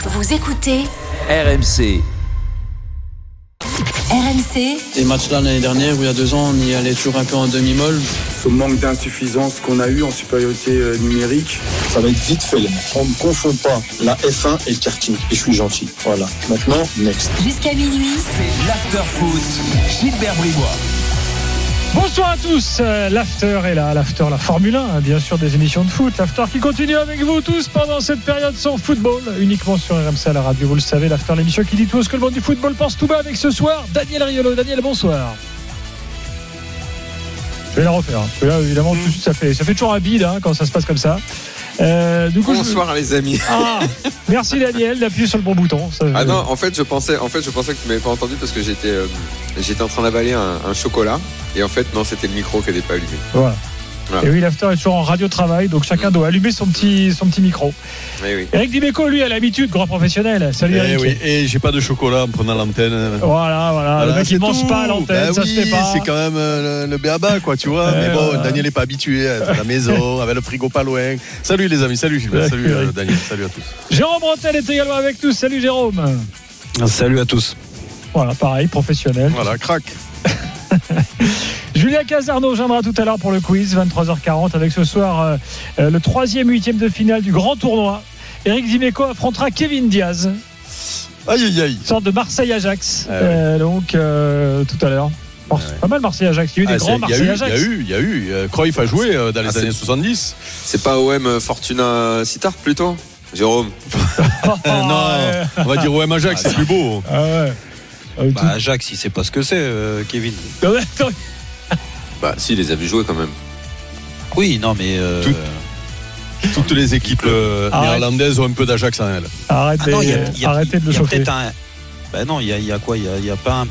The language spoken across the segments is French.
Vous écoutez RMC. RMC. Les matchs là l'année dernière, ou il y a 2 ans, on y allait toujours un peu en demi-molle. Ce manque d'insuffisance qu'on a eu en supériorité numérique. Ça va être vite fait. On ne confond pas la F1 et le karting. Et je suis gentil. Voilà. Maintenant, next. Jusqu'à minuit. C'est l'after-foot. Gilbert Bribois. Bonsoir à tous, l'after est là, l'after, la Formule 1, bien sûr, des émissions de foot, l'after qui continue avec vous tous pendant cette période sans football, uniquement sur RMC à la radio, vous le savez, l'after, l'émission qui dit tout ce que le monde du football pense tout bas avec ce soir, Daniel Riolo. Daniel, bonsoir. Je vais la refaire, parce que là, évidemment, tout de suite, ça fait toujours un bide quand ça se passe comme ça. Du coup, bonsoir les amis. Merci Daniel d'appuyer sur le bon bouton. Non, en fait je pensais que tu m'avais pas entendu parce que j'étais en train d'avaler un chocolat et en fait non, c'était le micro qui n'était pas allumé. Voilà. Et oui, l'after est toujours en radio-travail, donc chacun doit allumer son petit micro. Oui. Eric Dimeco, lui, a l'habitude, grand professionnel. Salut Eric. Oui, et j'ai pas de chocolat en prenant l'antenne. Voilà. Le mec, il mange pas à l'antenne, ça se fait pas. C'est quand même le béaba, quoi, tu vois. Mais bon, Daniel n'est pas habitué à être à la maison, avec le frigo pas loin. Salut les amis, salut Gilbert, salut Daniel, salut à tous. Jérôme Bruntel est également avec nous. Salut Jérôme. Salut à tous. Voilà, pareil, professionnel. Voilà, crac. Julien Casarno rejoindra tout à l'heure pour le quiz, 23h40, avec ce soir le 3e 8e de finale du grand tournoi. Eric Dimeco affrontera Kevin Diaz. Aïe. Une sorte de Marseille-Ajax. Ouais. Tout à l'heure. Pas mal Marseille-Ajax. Il y a eu des grands Marseille-Ajax. Il y a eu. Cruyff a joué dans les années 70. C'est pas OM Fortuna Sittard plutôt, Jérôme? Non, on va dire OM Ajax, c'est plus beau. Ah ouais. Ajax, il sait pas ce que c'est, Kevin. Si, il les a vu jouer quand même. Oui, non, mais. Toutes les équipes néerlandaises ont un peu d'Ajax en elles. Arrêtez de le chauffer. Non, il y a quoi? Il y a pas un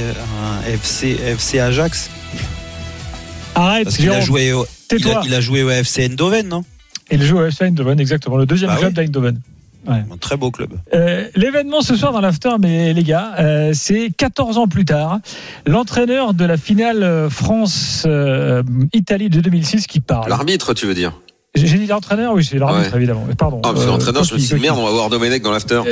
FC Ajax? Arrête. Parce qu'il a joué il a joué au FC Eindhoven, non? Il joue au FC Eindhoven, exactement, le deuxième club d'Eindhoven. Ouais. Un très beau club. L'événement ce soir dans l'after, mais les gars, c'est 14 ans plus tard, l'entraîneur de la finale France-Italie de 2006 qui parle. L'arbitre, tu veux dire? J'ai dit l'entraîneur, oui, c'est l'arbitre, évidemment. Pardon. Parce que l'entraîneur, je me suis dit merde, on va voir Domenech dans l'after.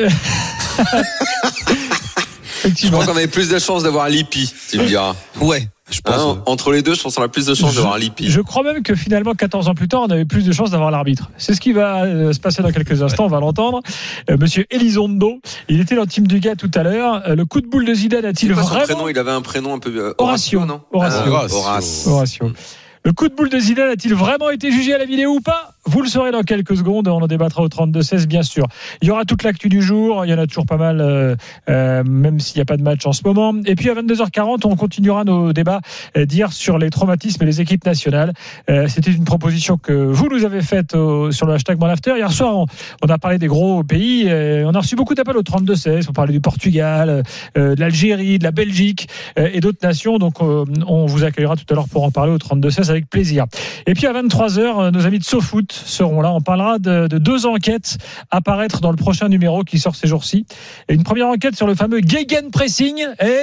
Je crois qu'on avait plus de chances d'avoir Lippi, tu me diras. Ouais. Je pense, entre les deux, je pense qu'on a plus de chances d'avoir Lippi. Je crois même que finalement, 14 ans plus tard, on avait plus de chances d'avoir l'arbitre. C'est ce qui va se passer dans quelques instants, on va l'entendre. Monsieur Elizondo, il était dans le team du gars tout à l'heure. Le coup de boule de Zidane a-t-il vraiment... Il avait un prénom un peu... Horatio, non? Horatio. Le coup de boule de Zidane a-t-il vraiment été jugé à la vidéo ou pas? Vous le saurez dans quelques secondes, on en débattra au 32-16 bien sûr. Il y aura toute l'actu du jour, il y en a toujours pas mal, même s'il n'y a pas de match en ce moment. Et puis à 22h40, on continuera nos débats d'hier sur les traumatismes et les équipes nationales. C'était une proposition que vous nous avez faite sur le hashtag MonAfter. Hier soir, on a parlé des gros pays, on a reçu beaucoup d'appels au 32-16 pour parler du Portugal, de l'Algérie, de la Belgique et d'autres nations. Donc on vous accueillera tout à l'heure pour en parler au 32-16 avec plaisir. Et puis à 23h, nos amis de SoFoot seront là. On parlera de 2 enquêtes à paraître dans le prochain numéro qui sort ces jours-ci. Et une première enquête sur le fameux Gegenpressing.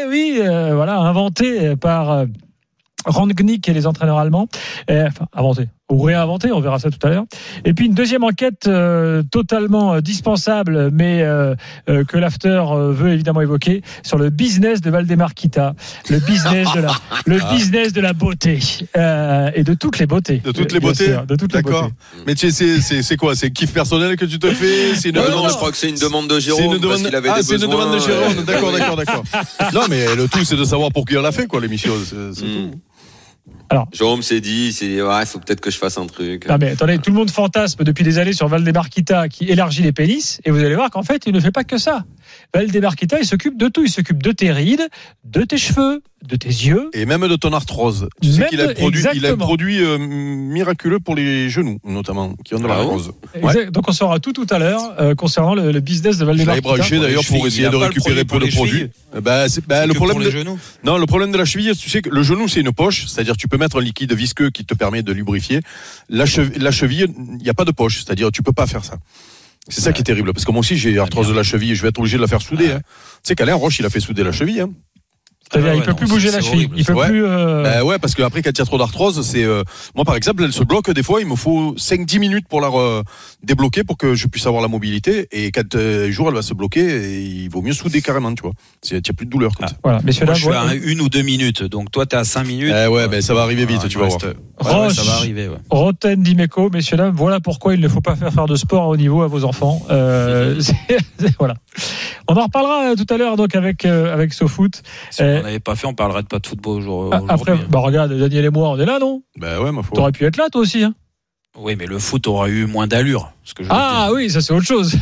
Inventé par Rangnick et les entraîneurs allemands. Inventé ou réinventé, on verra ça tout à l'heure. Et puis une deuxième enquête totalement dispensable, mais que l'after veut évidemment évoquer, sur le business de Valdemar Kita, le business de la beauté et de toutes les beautés. De toutes les beautés. D'accord. Mais tu sais, c'est quoi? C'est kiff personnel que tu te fais? Non, je crois que c'est une demande de Jérôme. Parce qu'il avait des besoins. C'est une demande de Jérôme. D'accord. Non, mais le tout, c'est de savoir pour qui on l'a fait, quoi, l'émission. C'est tout. Alors, Jérôme s'est dit, il faut peut-être que je fasse un truc. Non mais attendez, tout le monde fantasme depuis des années sur Valdemar Kita qui élargit les pénis, et vous allez voir qu'en fait, il ne fait pas que ça. Valdemar Kita, il s'occupe de tout. Il s'occupe de tes rides, de tes cheveux, de tes yeux. Et même de ton arthrose. Tu sais qu'il a un produit miraculeux pour les genoux, notamment, qui ont de l'arthrose. Ouais. Donc on saura tout à l'heure concernant le business de Valdemar Kita. Je l'avais branché d'ailleurs pour essayer de récupérer peu de produits. Le problème de genoux. Non, le problème de la cheville, tu sais que le genou, c'est une poche, c'est-à-dire tu peux mettre un liquide visqueux qui te permet de lubrifier. La cheville, il n'y a pas de poche, c'est-à-dire tu peux pas faire ça. C'est ça qui est terrible, parce que moi aussi j'ai arthrose de la cheville et je vais être obligé de la faire souder. Tu sais qu'Alain Roche, il a fait souder la cheville. C'est-à-dire, il peut plus bouger la cheville. Il peut plus. Ouais, parce qu'après, quand il y a trop d'arthrose, c'est. Moi, par exemple, elle se bloque des fois. Il me faut 5-10 minutes pour la débloquer pour que je puisse avoir la mobilité. Et quand un jour elle va se bloquer, il vaut mieux souder carrément, tu vois. Il n'y a plus de douleur. Comme ça. Voilà. Messieurs, moi, je suis à 1 ou 2 minutes. Donc toi, t'es à 5 minutes. Ça va arriver vite, tu vas voir. Roche, ça va arriver. Ouais. Roten, Dimeco, messieurs dames, voilà pourquoi il ne faut pas faire de sport à haut niveau à vos enfants. Voilà. On en reparlera tout à l'heure donc avec SoFoot. Si on n'avait pas fait, on parlerait pas de football aujourd'hui. Après, regarde, Daniel et moi, on est là, non ? Ouais, ma foi. T'aurais pu être là, toi aussi. Hein. Oui, mais le foot aurait eu moins d'allure. Oui, ça c'est autre chose.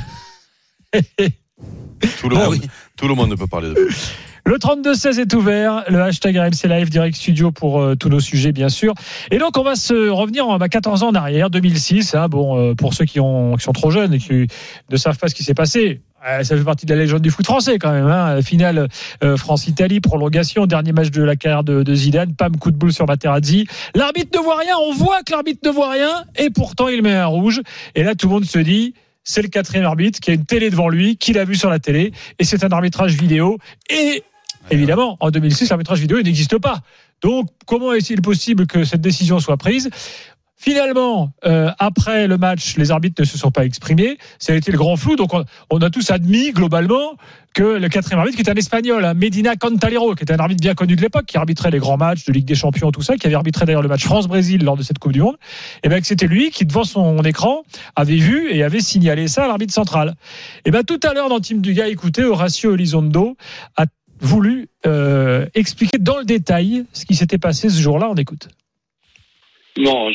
Tout le monde ne peut parler de foot. Le 32-16 est ouvert, le hashtag RMC Live Direct Studio pour tous nos sujets bien sûr. Et donc on va se revenir 14 ans en arrière, 2006. Pour ceux qui sont trop jeunes et qui ne savent pas ce qui s'est passé, ça fait partie de la légende du foot français quand même. Finale France-Italie, prolongation, dernier match de la carrière de Zidane, coup de boule sur Materazzi. L'arbitre ne voit rien, on voit que l'arbitre ne voit rien et pourtant il met un rouge. Et là tout le monde se dit... C'est le 4e arbitre qui a une télé devant lui, qui l'a vu sur la télé, et c'est un arbitrage vidéo. Et évidemment, en 2006, l'arbitrage vidéo il n'existe pas. Donc, comment est-il possible que cette décision soit prise ? Finalement, après le match, les arbitres ne se sont pas exprimés. Ça a été le grand flou. Donc, on a tous admis globalement que le 4e arbitre, qui était un Espagnol, Medina Cantalero, qui était un arbitre bien connu de l'époque, qui arbitrait les grands matchs de Ligue des Champions, tout ça, qui avait arbitré d'ailleurs le match France-Brésil lors de cette Coupe du Monde, et que c'était lui qui, devant son écran, avait vu et avait signalé ça à l'arbitre central. Et tout à l'heure, dans Team Dugas, écoutez, Horacio Elizondo a voulu expliquer dans le détail ce qui s'était passé ce jour-là. On écoute. En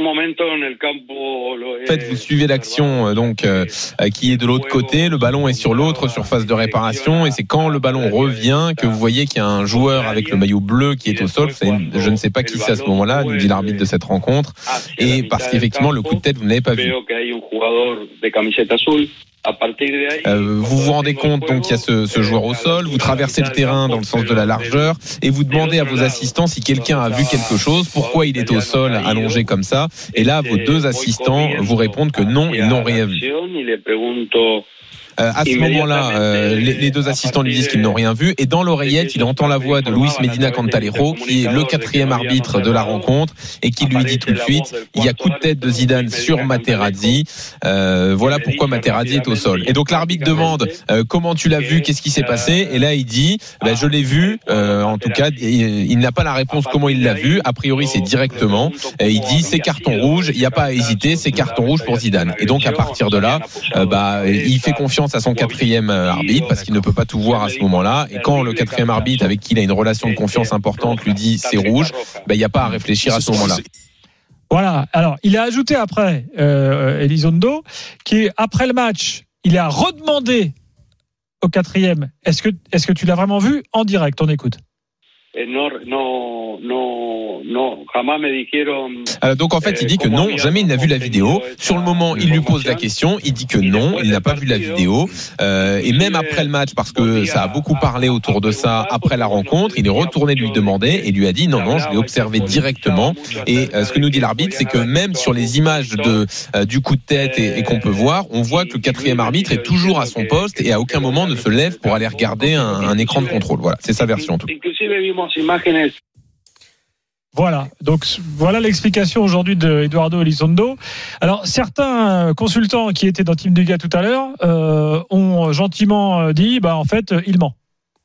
fait, vous suivez l'action qui est de l'autre côté, le ballon est sur l'autre surface de réparation et c'est quand le ballon revient que vous voyez qu'il y a un joueur avec le maillot bleu qui est au sol. Je ne sais pas qui c'est à ce moment-là, nous dit l'arbitre de cette rencontre, et parce qu'effectivement le coup de tête vous n'avez pas vu. Vous vous rendez compte donc qu'il y a ce joueur au sol, vous traversez le terrain dans le sens de la largeur et vous demandez à vos assistants si quelqu'un a vu quelque chose, pourquoi il est au sol allongé comme ça, et là vos 2 assistants vous répondent que non, ils n'ont rien vu. À ce moment-là, les 2 assistants lui disent qu'ils n'ont rien vu, et dans l'oreillette, il entend la voix de Luis Medina Cantalero, qui est le 4e arbitre de la rencontre, et qui lui dit tout de suite, il y a coup de tête de Zidane sur Materazzi, voilà pourquoi Materazzi est au sol. Et donc l'arbitre demande, comment tu l'as vu, qu'est-ce qui s'est passé, et là il dit, je l'ai vu, en tout cas, il n'a pas la réponse comment il l'a vu, a priori c'est directement, et il dit c'est carton rouge, il n'y a pas à hésiter, c'est carton rouge pour Zidane. Et donc à partir de là, il fait confiance à son 4e arbitre parce qu'il ne peut pas tout voir à ce moment-là, et quand le 4e arbitre avec qui il a une relation de confiance importante lui dit c'est rouge, il n'y a pas à réfléchir à ce moment-là. Voilà, alors il a ajouté après Elizondo qui après le match il a redemandé au 4e, est-ce que tu l'as vraiment vu en direct? On écoute. Donc en fait il dit que non, jamais il n'a vu la vidéo. Sur le moment il lui pose la question, il dit que non, il n'a pas vu la vidéo, et même après le match, parce que ça a beaucoup parlé autour de ça après la rencontre, il est retourné lui demander et lui a dit non, je l'ai observé directement. Et ce que nous dit l'arbitre, c'est que même sur les images du coup de tête et qu'on peut voir, on voit que le 4e arbitre est toujours à son poste et à aucun moment ne se lève pour aller regarder un écran de contrôle. Voilà, c'est sa version en tout cas. Voilà, donc voilà l'explication aujourd'hui de Eduardo Elizondo. Alors certains consultants qui étaient dans Team Dugas tout à l'heure ont gentiment dit en fait il ment.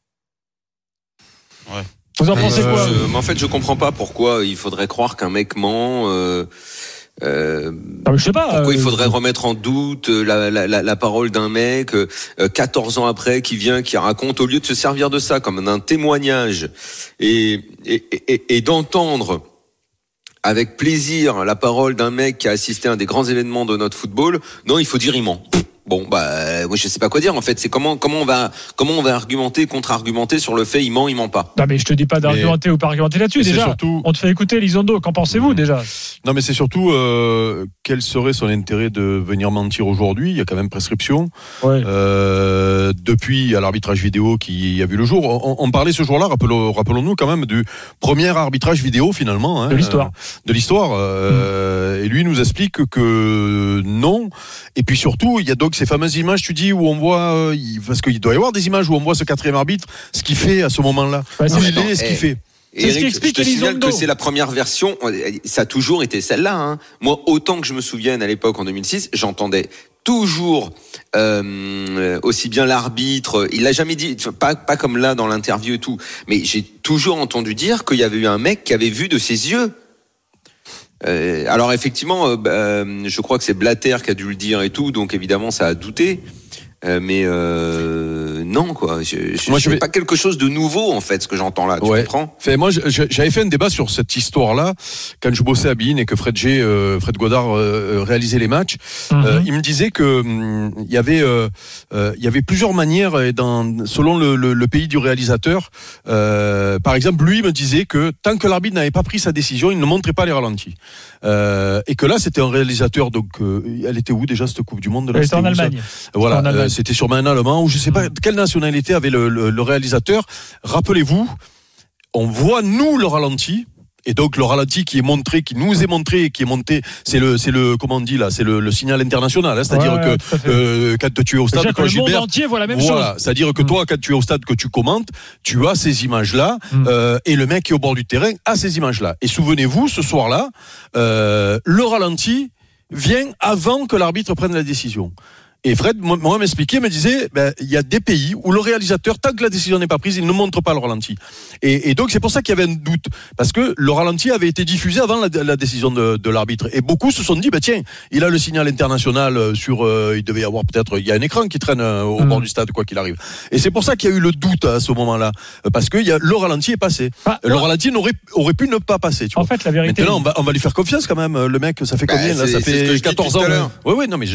Ouais. Vous en pensez quoi? En fait, je comprends pas pourquoi il faudrait croire qu'un mec ment. Je sais pas. Pourquoi il faudrait remettre en doute la parole d'un mec 14 ans après qui raconte, au lieu de se servir de ça comme un témoignage et d'entendre avec plaisir la parole d'un mec qui a assisté à un des grands événements de notre football, non, il faut dire il ment. Bon, moi je sais pas quoi dire en fait. C'est comment on va argumenter, contre-argumenter sur le fait il ment pas. Non mais je te dis pas d'argumenter ou pas argumenter là-dessus. Déjà, surtout... on te fait écouter Elizondo. Qu'en pensez-vous déjà? Non mais c'est surtout quel serait son intérêt de venir mentir aujourd'hui? Il y a quand même prescription. Ouais. Depuis à l'arbitrage vidéo qui a vu le jour. On parlait ce jour-là, rappelons-nous quand même du premier arbitrage vidéo finalement. De l'histoire. Et lui nous explique que non. Et puis surtout, il y a donc donc ces fameuses images, tu dis, où on voit, parce qu'il doit y avoir des images où on voit ce quatrième arbitre, ce qu'il fait à ce moment-là, où il est, ce qu'il fait. Et Eric, je te signale que c'est la première version, ça a toujours été celle-là. Hein. Moi, autant que je me souvienne à l'époque, en 2006, j'entendais toujours aussi bien l'arbitre, il l'a jamais dit, pas comme là dans l'interview et tout, mais j'ai toujours entendu dire qu'il y avait eu un mec qui avait vu de ses yeux. Alors effectivement, je crois que c'est Blatter qui a dû le dire et tout, donc évidemment ça a douté. Mais non quoi, c'est pas quelque chose de nouveau en fait ce que j'entends là, tu comprends? Moi j'avais fait un débat sur cette histoire là quand je bossais à Bein et que Fred Godard réalisait les matchs. Il me disait que il y avait plusieurs manières selon le pays du réalisateur. Par exemple, lui me disait que tant que l'arbitre n'avait pas pris sa décision, il ne montrait pas les ralentis. Et que là c'était un réalisateur, donc elle était où déjà cette Coupe du Monde? Elle était en Allemagne. Voilà. C'était sûrement un Allemand, ou je sais pas quelle nationalité avait le réalisateur. Rappelez-vous, on voit nous le ralenti, et donc le ralenti qui nous est montré, qui est monté, c'est le comment on dit là, c'est le signal international, hein, c'est-à-dire que quand tu es au stade, le monde entier voit la même chose. C'est-à-dire que toi, quand tu es au stade, que tu commentes, tu as ces images-là, et le mec qui est au bord du terrain a ces images-là. Et souvenez-vous, ce soir-là, le ralenti vient avant que l'arbitre prenne la décision. Et Fred, moi, m'expliquait, me disait, il y a des pays où le réalisateur, tant que la décision n'est pas prise, il ne montre pas le ralenti. Et donc, c'est pour ça qu'il y avait un doute. Parce que le ralenti avait été diffusé avant la décision de l'arbitre. Et beaucoup se sont dit, tiens, il a le signal international il devait y avoir il y a un écran qui traîne au bord du stade, quoi qu'il arrive. Et c'est pour ça qu'il y a eu le doute à ce moment-là. Parce que le ralenti est passé. Le ralenti aurait pu ne pas passer, tu vois. En fait, la vérité. Maintenant, on va lui faire confiance quand même. Le mec, ça fait combien, là? Ça fait 14 ans. Oui, non, mais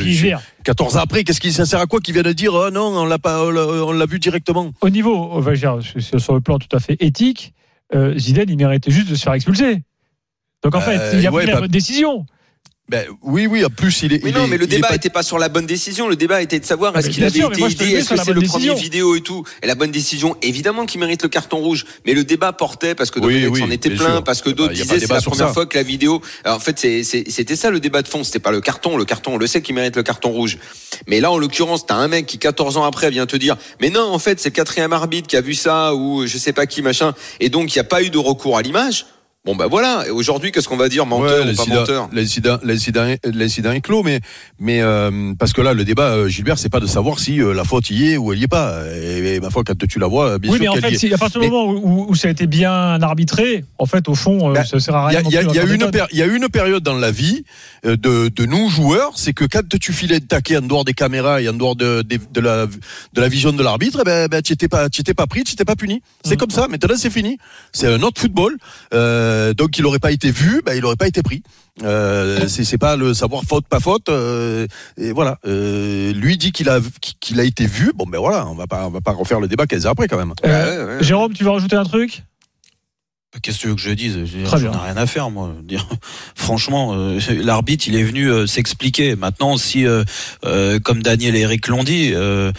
14 ans après, ça sert à quoi qu'il vienne de dire non, on l'a vu directement. Au niveau, on va dire, sur le plan tout à fait éthique, Zidane, il méritait juste de se faire expulser. Donc en fait, il a pris la bonne décision. Oui, en plus il est. Mais le débat n'était pas sur la bonne décision. Le débat était de savoir est-ce qu'il avait été aidé, est-ce que c'est le premier vidéo et tout. Et la bonne décision, évidemment, qu'il mérite le carton rouge. Mais le débat portait parce que Domenech s'en était plein, parce que d'autres disaient c'est la première fois que la vidéo. Alors, en fait, c'était ça le débat de fond. C'était pas le carton. Le carton, on le sait qu'il mérite le carton rouge. Mais là, en l'occurrence, t'as un mec qui 14 ans après vient te dire, mais non, en fait, c'est le quatrième arbitre qui a vu ça ou je sais pas qui machin. Et donc, il n'y a pas eu de recours à l'image. Bon voilà, et aujourd'hui qu'est-ce qu'on va dire, menteur ou pas menteur? L'incident est clos, mais parce que là le débat, Gilbert, c'est pas de savoir si la faute y est ou elle y est pas. Et ma foi, quand tu la vois, bien sûr qu'elle y est. Oui, mais en fait, à partir du moment où ça a été bien arbitré, en fait, au fond, ça sert à rien. Il y a une période dans la vie de nous joueurs, c'est que quand tu filais de taquet en dehors des caméras et en dehors de la vision de l'arbitre, tu étais pas pris, tu étais pas puni. C'est comme ça. Maintenant, c'est fini. C'est un autre football. Donc il n'aurait pas été vu, il n'aurait pas été pris. C'est pas le savoir faute pas faute. Et voilà. Lui dit qu'il a été vu. Bon voilà, on va pas refaire le débat 15 heures après quand même. Jérôme, tu veux rajouter un truc? Qu'est-ce que tu veux que je dise? J'en ai rien à faire, moi. Franchement, l'arbitre, il est venu s'expliquer. Maintenant, si, comme Daniel et Eric l'ont dit,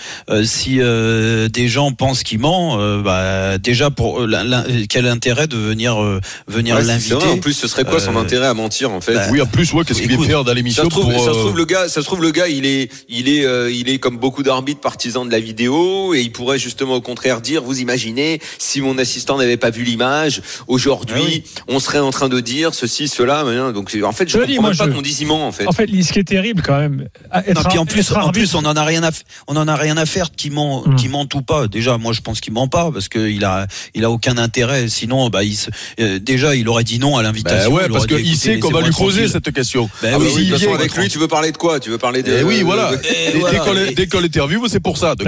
si des gens pensent qu'il ment, déjà quel intérêt de venir l'inviter? C'est vrai, en plus, ce serait quoi son intérêt à mentir, en fait? Oui, en plus, qu'est-ce qu'il vient faire dans l'émission? Ça se trouve le gars, il est comme beaucoup d'arbitres partisans de la vidéo, et il pourrait justement au contraire dire, vous imaginez, si mon assistant n'avait pas vu l'image, aujourd'hui, on serait en train de dire ceci, cela. Donc, en fait, je comprends même pas qu'on dise ment, en fait. En fait, ce qui est terrible, quand même. En plus, on en a rien à faire qui ment ou pas. Déjà, moi, je pense qu'il ment pas parce que il a aucun intérêt. Sinon, déjà, il aurait dit non à l'invitation. Parce qu'il sait qu'on va lui poser cette question. De toute façon, avec lui, tu veux parler de quoi? Tu veux parler de. Oui, voilà. Dès qu'on l'interviewe, c'est pour ça.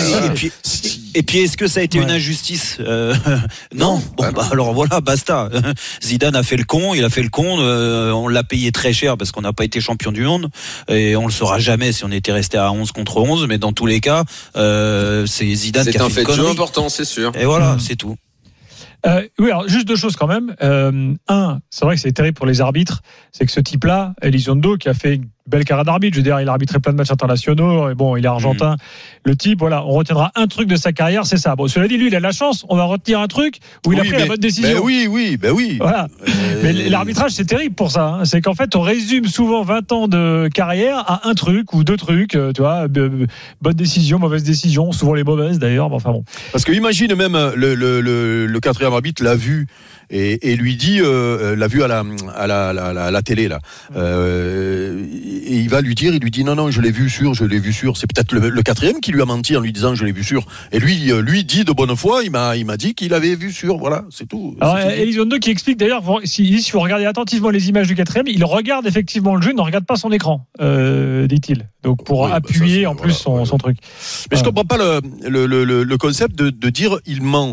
Et puis, est-ce que ça a été une injustice? Non. Alors voilà, basta. Zidane a fait le con, on l'a payé très cher parce qu'on n'a pas été champion du monde et on le saura jamais si on était resté à 11 contre 11, mais dans tous les cas, c'est Zidane qui a fait une connerie. C'est un fait de jeu important, c'est sûr. Et voilà, c'est tout. Oui, alors juste deux choses quand même. C'est vrai que c'est terrible pour les arbitres, c'est que ce type-là, Elizondo, qui a fait une belle carrière d'arbitre. Je veux dire, il a arbitré plein de matchs internationaux. Et bon, il est argentin. Le type, voilà, on retiendra un truc de sa carrière, c'est ça. Bon, cela dit, lui, il a de la chance. On va retenir un truc où il a pris la bonne décision. Oui. Voilà. Mais l'arbitrage, c'est terrible pour ça. Hein. C'est qu'en fait, on résume souvent 20 ans de carrière à un truc ou deux trucs. Tu vois, bonne décision, mauvaise décision, souvent les mauvaises d'ailleurs. Enfin bon. Parce que imagine même le quatrième arbitre l'a vu. Et lui dit, l'a vu à la télé là. Et il va lui dire, il lui dit non, je l'ai vu sûr. C'est peut-être le quatrième qui lui a menti en lui disant je l'ai vu sûr. Et lui dit de bonne foi, il m'a dit qu'il avait vu sûr. Voilà, c'est tout. Alors Elizondo qui explique d'ailleurs, si vous regardez attentivement les images du quatrième, il regarde effectivement le jeu, il ne regarde pas son écran, dit-il. Donc pour appuyer en plus son truc. Mais je comprends pas le concept de dire il ment.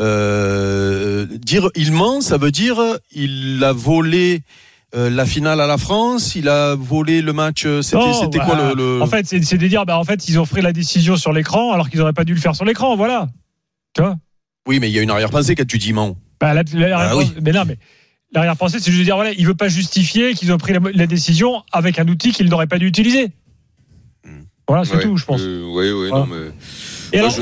Dire il ment, ça veut dire il a volé la finale à la France, il a volé le match. C'était quoi le... En fait, c'est de dire, en fait, ils ont fait la décision sur l'écran alors qu'ils n'auraient pas dû le faire sur l'écran. Voilà. Tu vois ? Oui, mais il y a une arrière-pensée quand tu dis ment. Oui. Mais non, mais l'arrière-pensée, c'est juste de dire, voilà, il veut pas justifier qu'ils ont pris la décision avec un outil qu'ils n'auraient pas dû utiliser. Voilà, c'est tout, je pense. Oui, voilà. Non, mais. Et alors,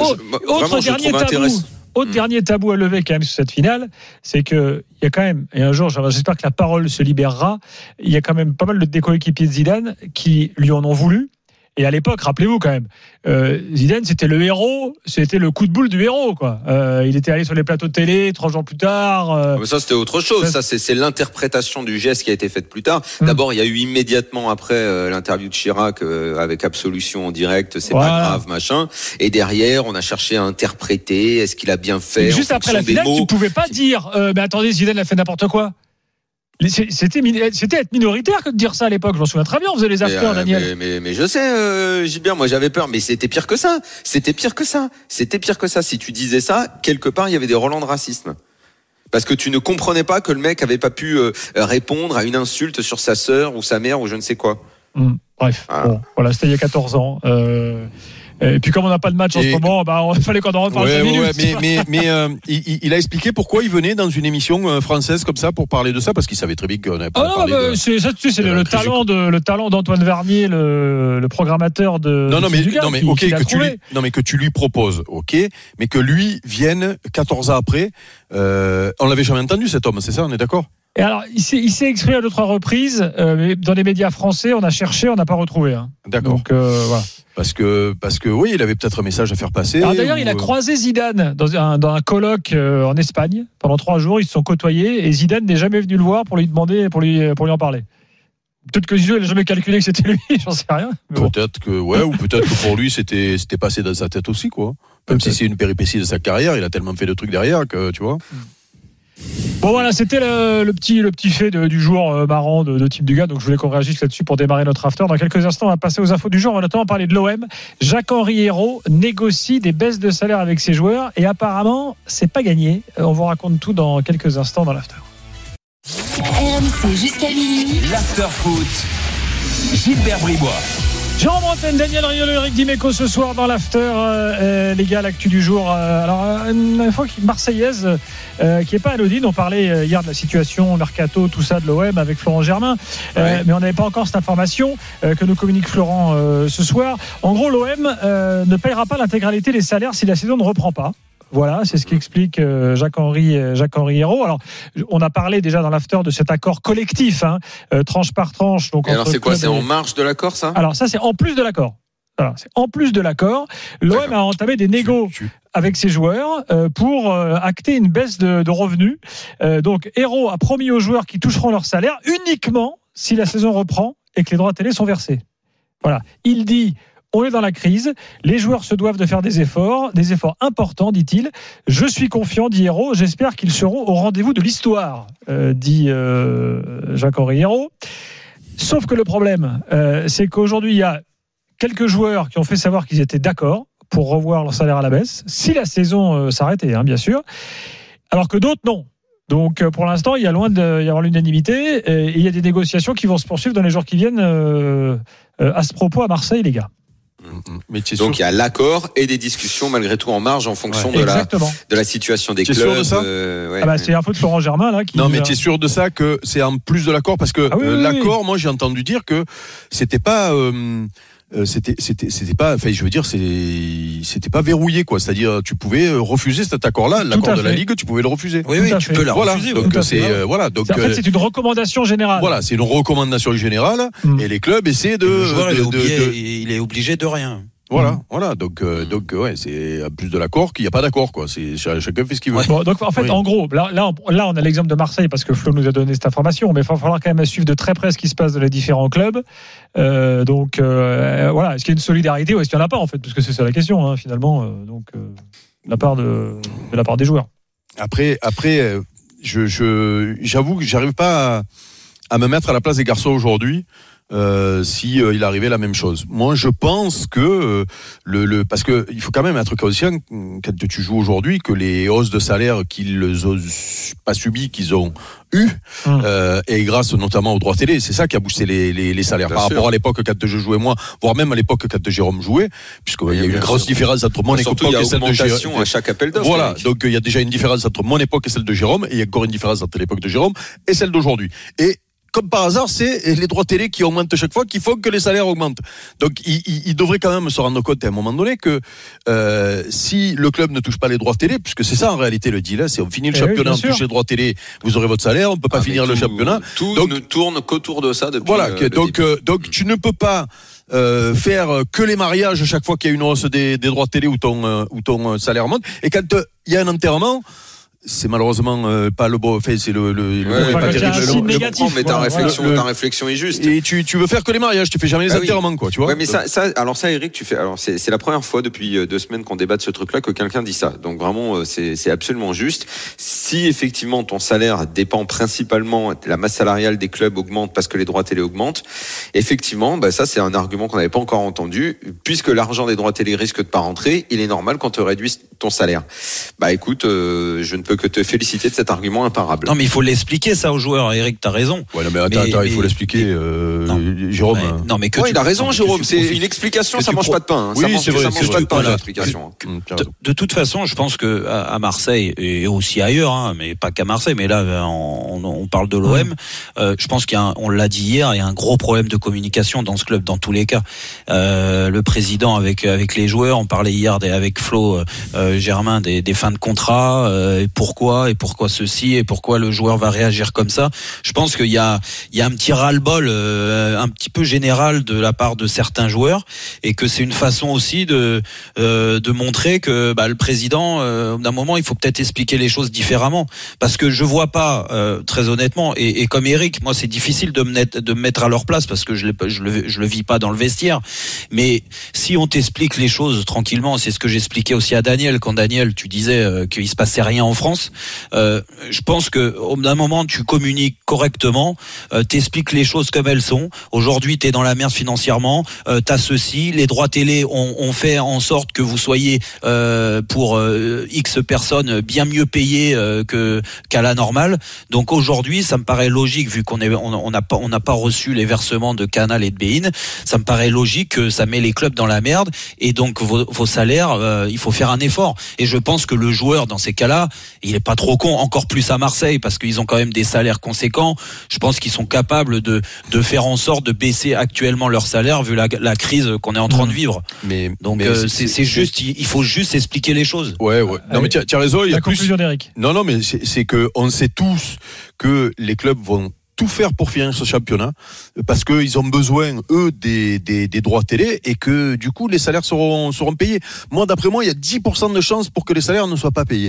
autre dernier tabou à lever quand même sur cette finale, c'est que il y a quand même, et un jour j'espère que la parole se libérera, il y a quand même pas mal de coéquipiers de Zidane qui lui en ont voulu. Et à l'époque, rappelez-vous quand même, Zidane c'était le héros, c'était le coup de boule du héros quoi. Il était allé sur les plateaux de télé 3 jours plus tard. Mais ça c'était autre chose. Ça c'est l'interprétation du geste qui a été faite plus tard. D'abord il y a eu immédiatement après l'interview de Chirac avec absolution en direct, c'est pas grave machin. Et derrière on a cherché à interpréter. Est-ce qu'il a bien fait? Et juste après la finale, tu pouvais pas dire mais attendez, Zidane a fait n'importe quoi. C'était être minoritaire que de dire ça à l'époque. Je m'en souviens très bien. On faisait les afters, Daniel. Mais je sais, Gilbert, moi j'avais peur. Mais c'était pire que ça. C'était pire que ça. Si tu disais ça, quelque part il y avait des relents de racisme. Parce que tu ne comprenais pas que le mec avait pas pu répondre à une insulte sur sa sœur ou sa mère ou je ne sais quoi. Bref, bon, voilà, c'était il y a 14 ans. Et puis comme on n'a pas de match en ce moment, il fallait qu'on en reparle 5 minutes. Mais il a expliqué pourquoi il venait dans une émission française comme ça pour parler de ça, parce qu'il savait très bien qu'on n'avait pas parlé de... C'est le talent d'Antoine Vernier, le programmateur de... Mais que tu lui proposes, mais que lui vienne 14 ans après, on l'avait jamais entendu cet homme, c'est ça, on est d'accord? Et alors, il s'est exprimé à 2-3 reprises, mais dans les médias français, on a cherché, on n'a pas retrouvé. Hein. D'accord. Donc, voilà. Parce que oui, il avait peut-être un message à faire passer. Alors d'ailleurs, il a croisé Zidane dans un colloque en Espagne. Pendant 3 jours, ils se sont côtoyés et Zidane n'est jamais venu le voir pour lui demander, pour lui en parler. Peut-être que Zidane n'a jamais calculé que c'était lui, j'en sais rien. Peut-être que ou peut-être que pour lui c'était passé dans sa tête aussi quoi. Même si c'est une péripétie de sa carrière, il a tellement fait de trucs derrière que tu vois. Bon voilà, c'était le petit fait du jour marrant de Type Dugas. Donc je voulais qu'on réagisse là-dessus pour démarrer notre after. Dans quelques instants, on va passer aux infos du jour. On va notamment parler de l'OM. Jacques-Henri Hérault négocie des baisses de salaire avec ses joueurs et apparemment c'est pas gagné. On vous raconte tout dans quelques instants dans l'after. RMC jusqu'à minuit. L'after foot. Gilbert Bribois. Jean Brantène, Daniel Riolo, Eric Dimeco ce soir dans l'after. Les gars, l'actu du jour. Alors, une fois marseillaise qui n'est pas anodine. On parlait hier de la situation mercato, tout ça de l'OM avec Florent Germain. Mais on n'avait pas encore cette information que nous communique Florent ce soir. En gros, l'OM ne paiera pas l'intégralité des salaires si la saison ne reprend pas. Voilà, c'est ce qu'explique Jacques-Henri Hérault. Alors, on a parlé déjà dans l'after de cet accord collectif, tranche par tranche. Donc, alors, c'est quoi? C'est en marge de l'accord, ça? Alors, ça, c'est en plus de l'accord. Alors, c'est en plus de l'accord. L'OM a entamé des négos avec ses joueurs pour acter une baisse de revenus. Donc, Hérault a promis aux joueurs qu'ils toucheront leur salaire uniquement si la saison reprend et que les droits télé sont versés. Voilà. Il dit... On est dans la crise, les joueurs se doivent de faire des efforts importants, dit-il. Je suis confiant, dit Hérault, j'espère qu'ils seront au rendez-vous de l'histoire, dit Jacques-Henri Hérault. Sauf que le problème, c'est qu'aujourd'hui, il y a quelques joueurs qui ont fait savoir qu'ils étaient d'accord pour revoir leur salaire à la baisse, si la saison s'arrêtait, bien sûr, alors que d'autres, non. Donc, pour l'instant, il y a loin d'y avoir l'unanimité et il y a des négociations qui vont se poursuivre dans les jours qui viennent à ce propos à Marseille, les gars. Donc il y a l'accord et des discussions malgré tout en marge en fonction de la situation des clubs. Sûr de ça c'est l'info de Florent Germain là qui. Non, mais tu es sûr de ça que c'est en plus de l'accord, parce que l'accord, moi j'ai entendu dire que c'était pas. C'était pas, enfin je veux dire, c'était pas verrouillé, quoi. C'est-à-dire tu pouvais refuser cet accord-là, l'accord de la Ligue, tu pouvais le refuser. Oui, tu peux le refuser. Donc donc en fait c'est une recommandation générale. Voilà, c'est une recommandation générale et les clubs essaient de. Le joueur il est obligé de rien. Voilà. Donc c'est en plus de l'accord qu'il n'y a pas d'accord, quoi. C'est chacun fait ce qu'il veut. Bon, donc en fait, en gros, là, on a l'exemple de Marseille parce que Flo nous a donné cette information, mais il va falloir quand même suivre de très près ce qui se passe dans les différents clubs. Est-ce qu'il y a une solidarité ou est-ce qu'il n'y en a pas, en fait, parce que c'est ça la question, finalement. De la part des joueurs. Après, j'avoue que j'arrive pas à me mettre à la place des garçons aujourd'hui. Si il arrivait la même chose. Moi, je pense que parce que il faut quand même être conscient quand tu joues aujourd'hui que les hausses de salaire qu'ils ont pas subies, qu'ils ont eu, et grâce notamment aux droits télé, c'est ça qui a boosté les salaires. Bien par rapport à l'époque quand je jouais moi, voire même à l'époque quand Jérôme jouait, puisqu'il y a eu une grosse différence entre mon époque et celle de Jérôme. À chaque appel d'offres. Voilà, donc il y a déjà une différence entre mon époque et celle de Jérôme, et il y a encore une différence entre l'époque de Jérôme et celle d'aujourd'hui. Et comme par hasard, c'est les droits télé qui augmentent chaque fois qui font que les salaires augmentent. Donc, il devrait quand même se rendre compte à un moment donné que si le club ne touche pas les droits télé, puisque c'est ça en réalité le deal, c'est on finit le championnat, on touche les droits télé, vous aurez votre salaire, on peut pas finir le championnat. Tout ne tourne qu'autour de ça depuis. Voilà, donc tu ne peux pas faire que les mariages chaque fois qu'il y a une hausse des droits télé ou ton salaire monte. Et quand il y a un enterrement, c'est malheureusement pas le beau fait, c'est le pas terrible. Négatif, mais ta réflexion est juste. Et tu veux faire que les mariages, tu fais jamais les enterrements, quoi, tu vois. Ouais, mais ça Eric, c'est la première fois depuis 2 semaines qu'on débat de ce truc là que quelqu'un dit ça. Donc vraiment c'est absolument juste. Si effectivement ton salaire dépend principalement, la masse salariale des clubs augmente parce que les droits télé augmentent, effectivement, ça c'est un argument qu'on n'avait pas encore entendu. Puisque l'argent des droits télé risque de pas rentrer, il est normal qu'on te réduise ton salaire. Écoute, je ne peux que te féliciter de cet argument imparable. Non, mais il faut l'expliquer ça aux joueurs. Eric, t'as raison. Ouais, non, mais attends, il faut l'expliquer. Jérôme. Non, mais il a raison, Jérôme. C'est une explication, ça mange pas de pain. Oui, c'est vrai. Ça mange pas de pain, l'explication. De toute façon, je pense que à Marseille et aussi ailleurs, mais pas qu'à Marseille, mais là, on parle de l'OM. Je pense on l'a dit hier, il y a un gros problème de communication dans ce club, dans tous les cas. Le président avec les joueurs, on parlait hier avec Flo Germain des fins de contrat. Pourquoi ceci et pourquoi le joueur va réagir comme ça. Je pense qu'il y a un petit ras-le-bol un petit peu général de la part de certains joueurs et que c'est une façon aussi de montrer que le président d'un moment il faut peut-être expliquer les choses différemment parce que je vois pas très honnêtement et comme Eric, moi c'est difficile de me mettre à leur place parce que je le vis pas dans le vestiaire, mais si on t'explique les choses tranquillement, c'est ce que j'expliquais aussi à Daniel quand Daniel tu disais qu'il se passait rien en France. Je pense que d'un moment tu communiques correctement, t'expliques les choses comme elles sont. Aujourd'hui t'es dans la merde financièrement, t'as ceci, les droits télé ont fait en sorte que vous soyez pour X personnes bien mieux payées qu'à la normale. Donc aujourd'hui ça me paraît logique vu qu'on n'a pas reçu les versements de Canal et de Bein, ça me paraît logique que ça met les clubs dans la merde et donc vos salaires il faut faire un effort et je pense que le joueur dans ces cas-là il est pas trop con, encore plus à Marseille parce qu'ils ont quand même des salaires conséquents. Je pense qu'ils sont capables de faire en sorte de baisser actuellement leur salaire vu la crise qu'on est en train de vivre. Donc c'est juste, il faut juste expliquer les choses. Ouais. Non mais tu as raison. La conclusion d'Eric. Non mais c'est que on sait tous que les clubs vont tout faire pour finir ce championnat parce qu'ils ont besoin eux des droits télé et que du coup les salaires seront payés. D'après moi il y a 10% de chances pour que les salaires ne soient pas payés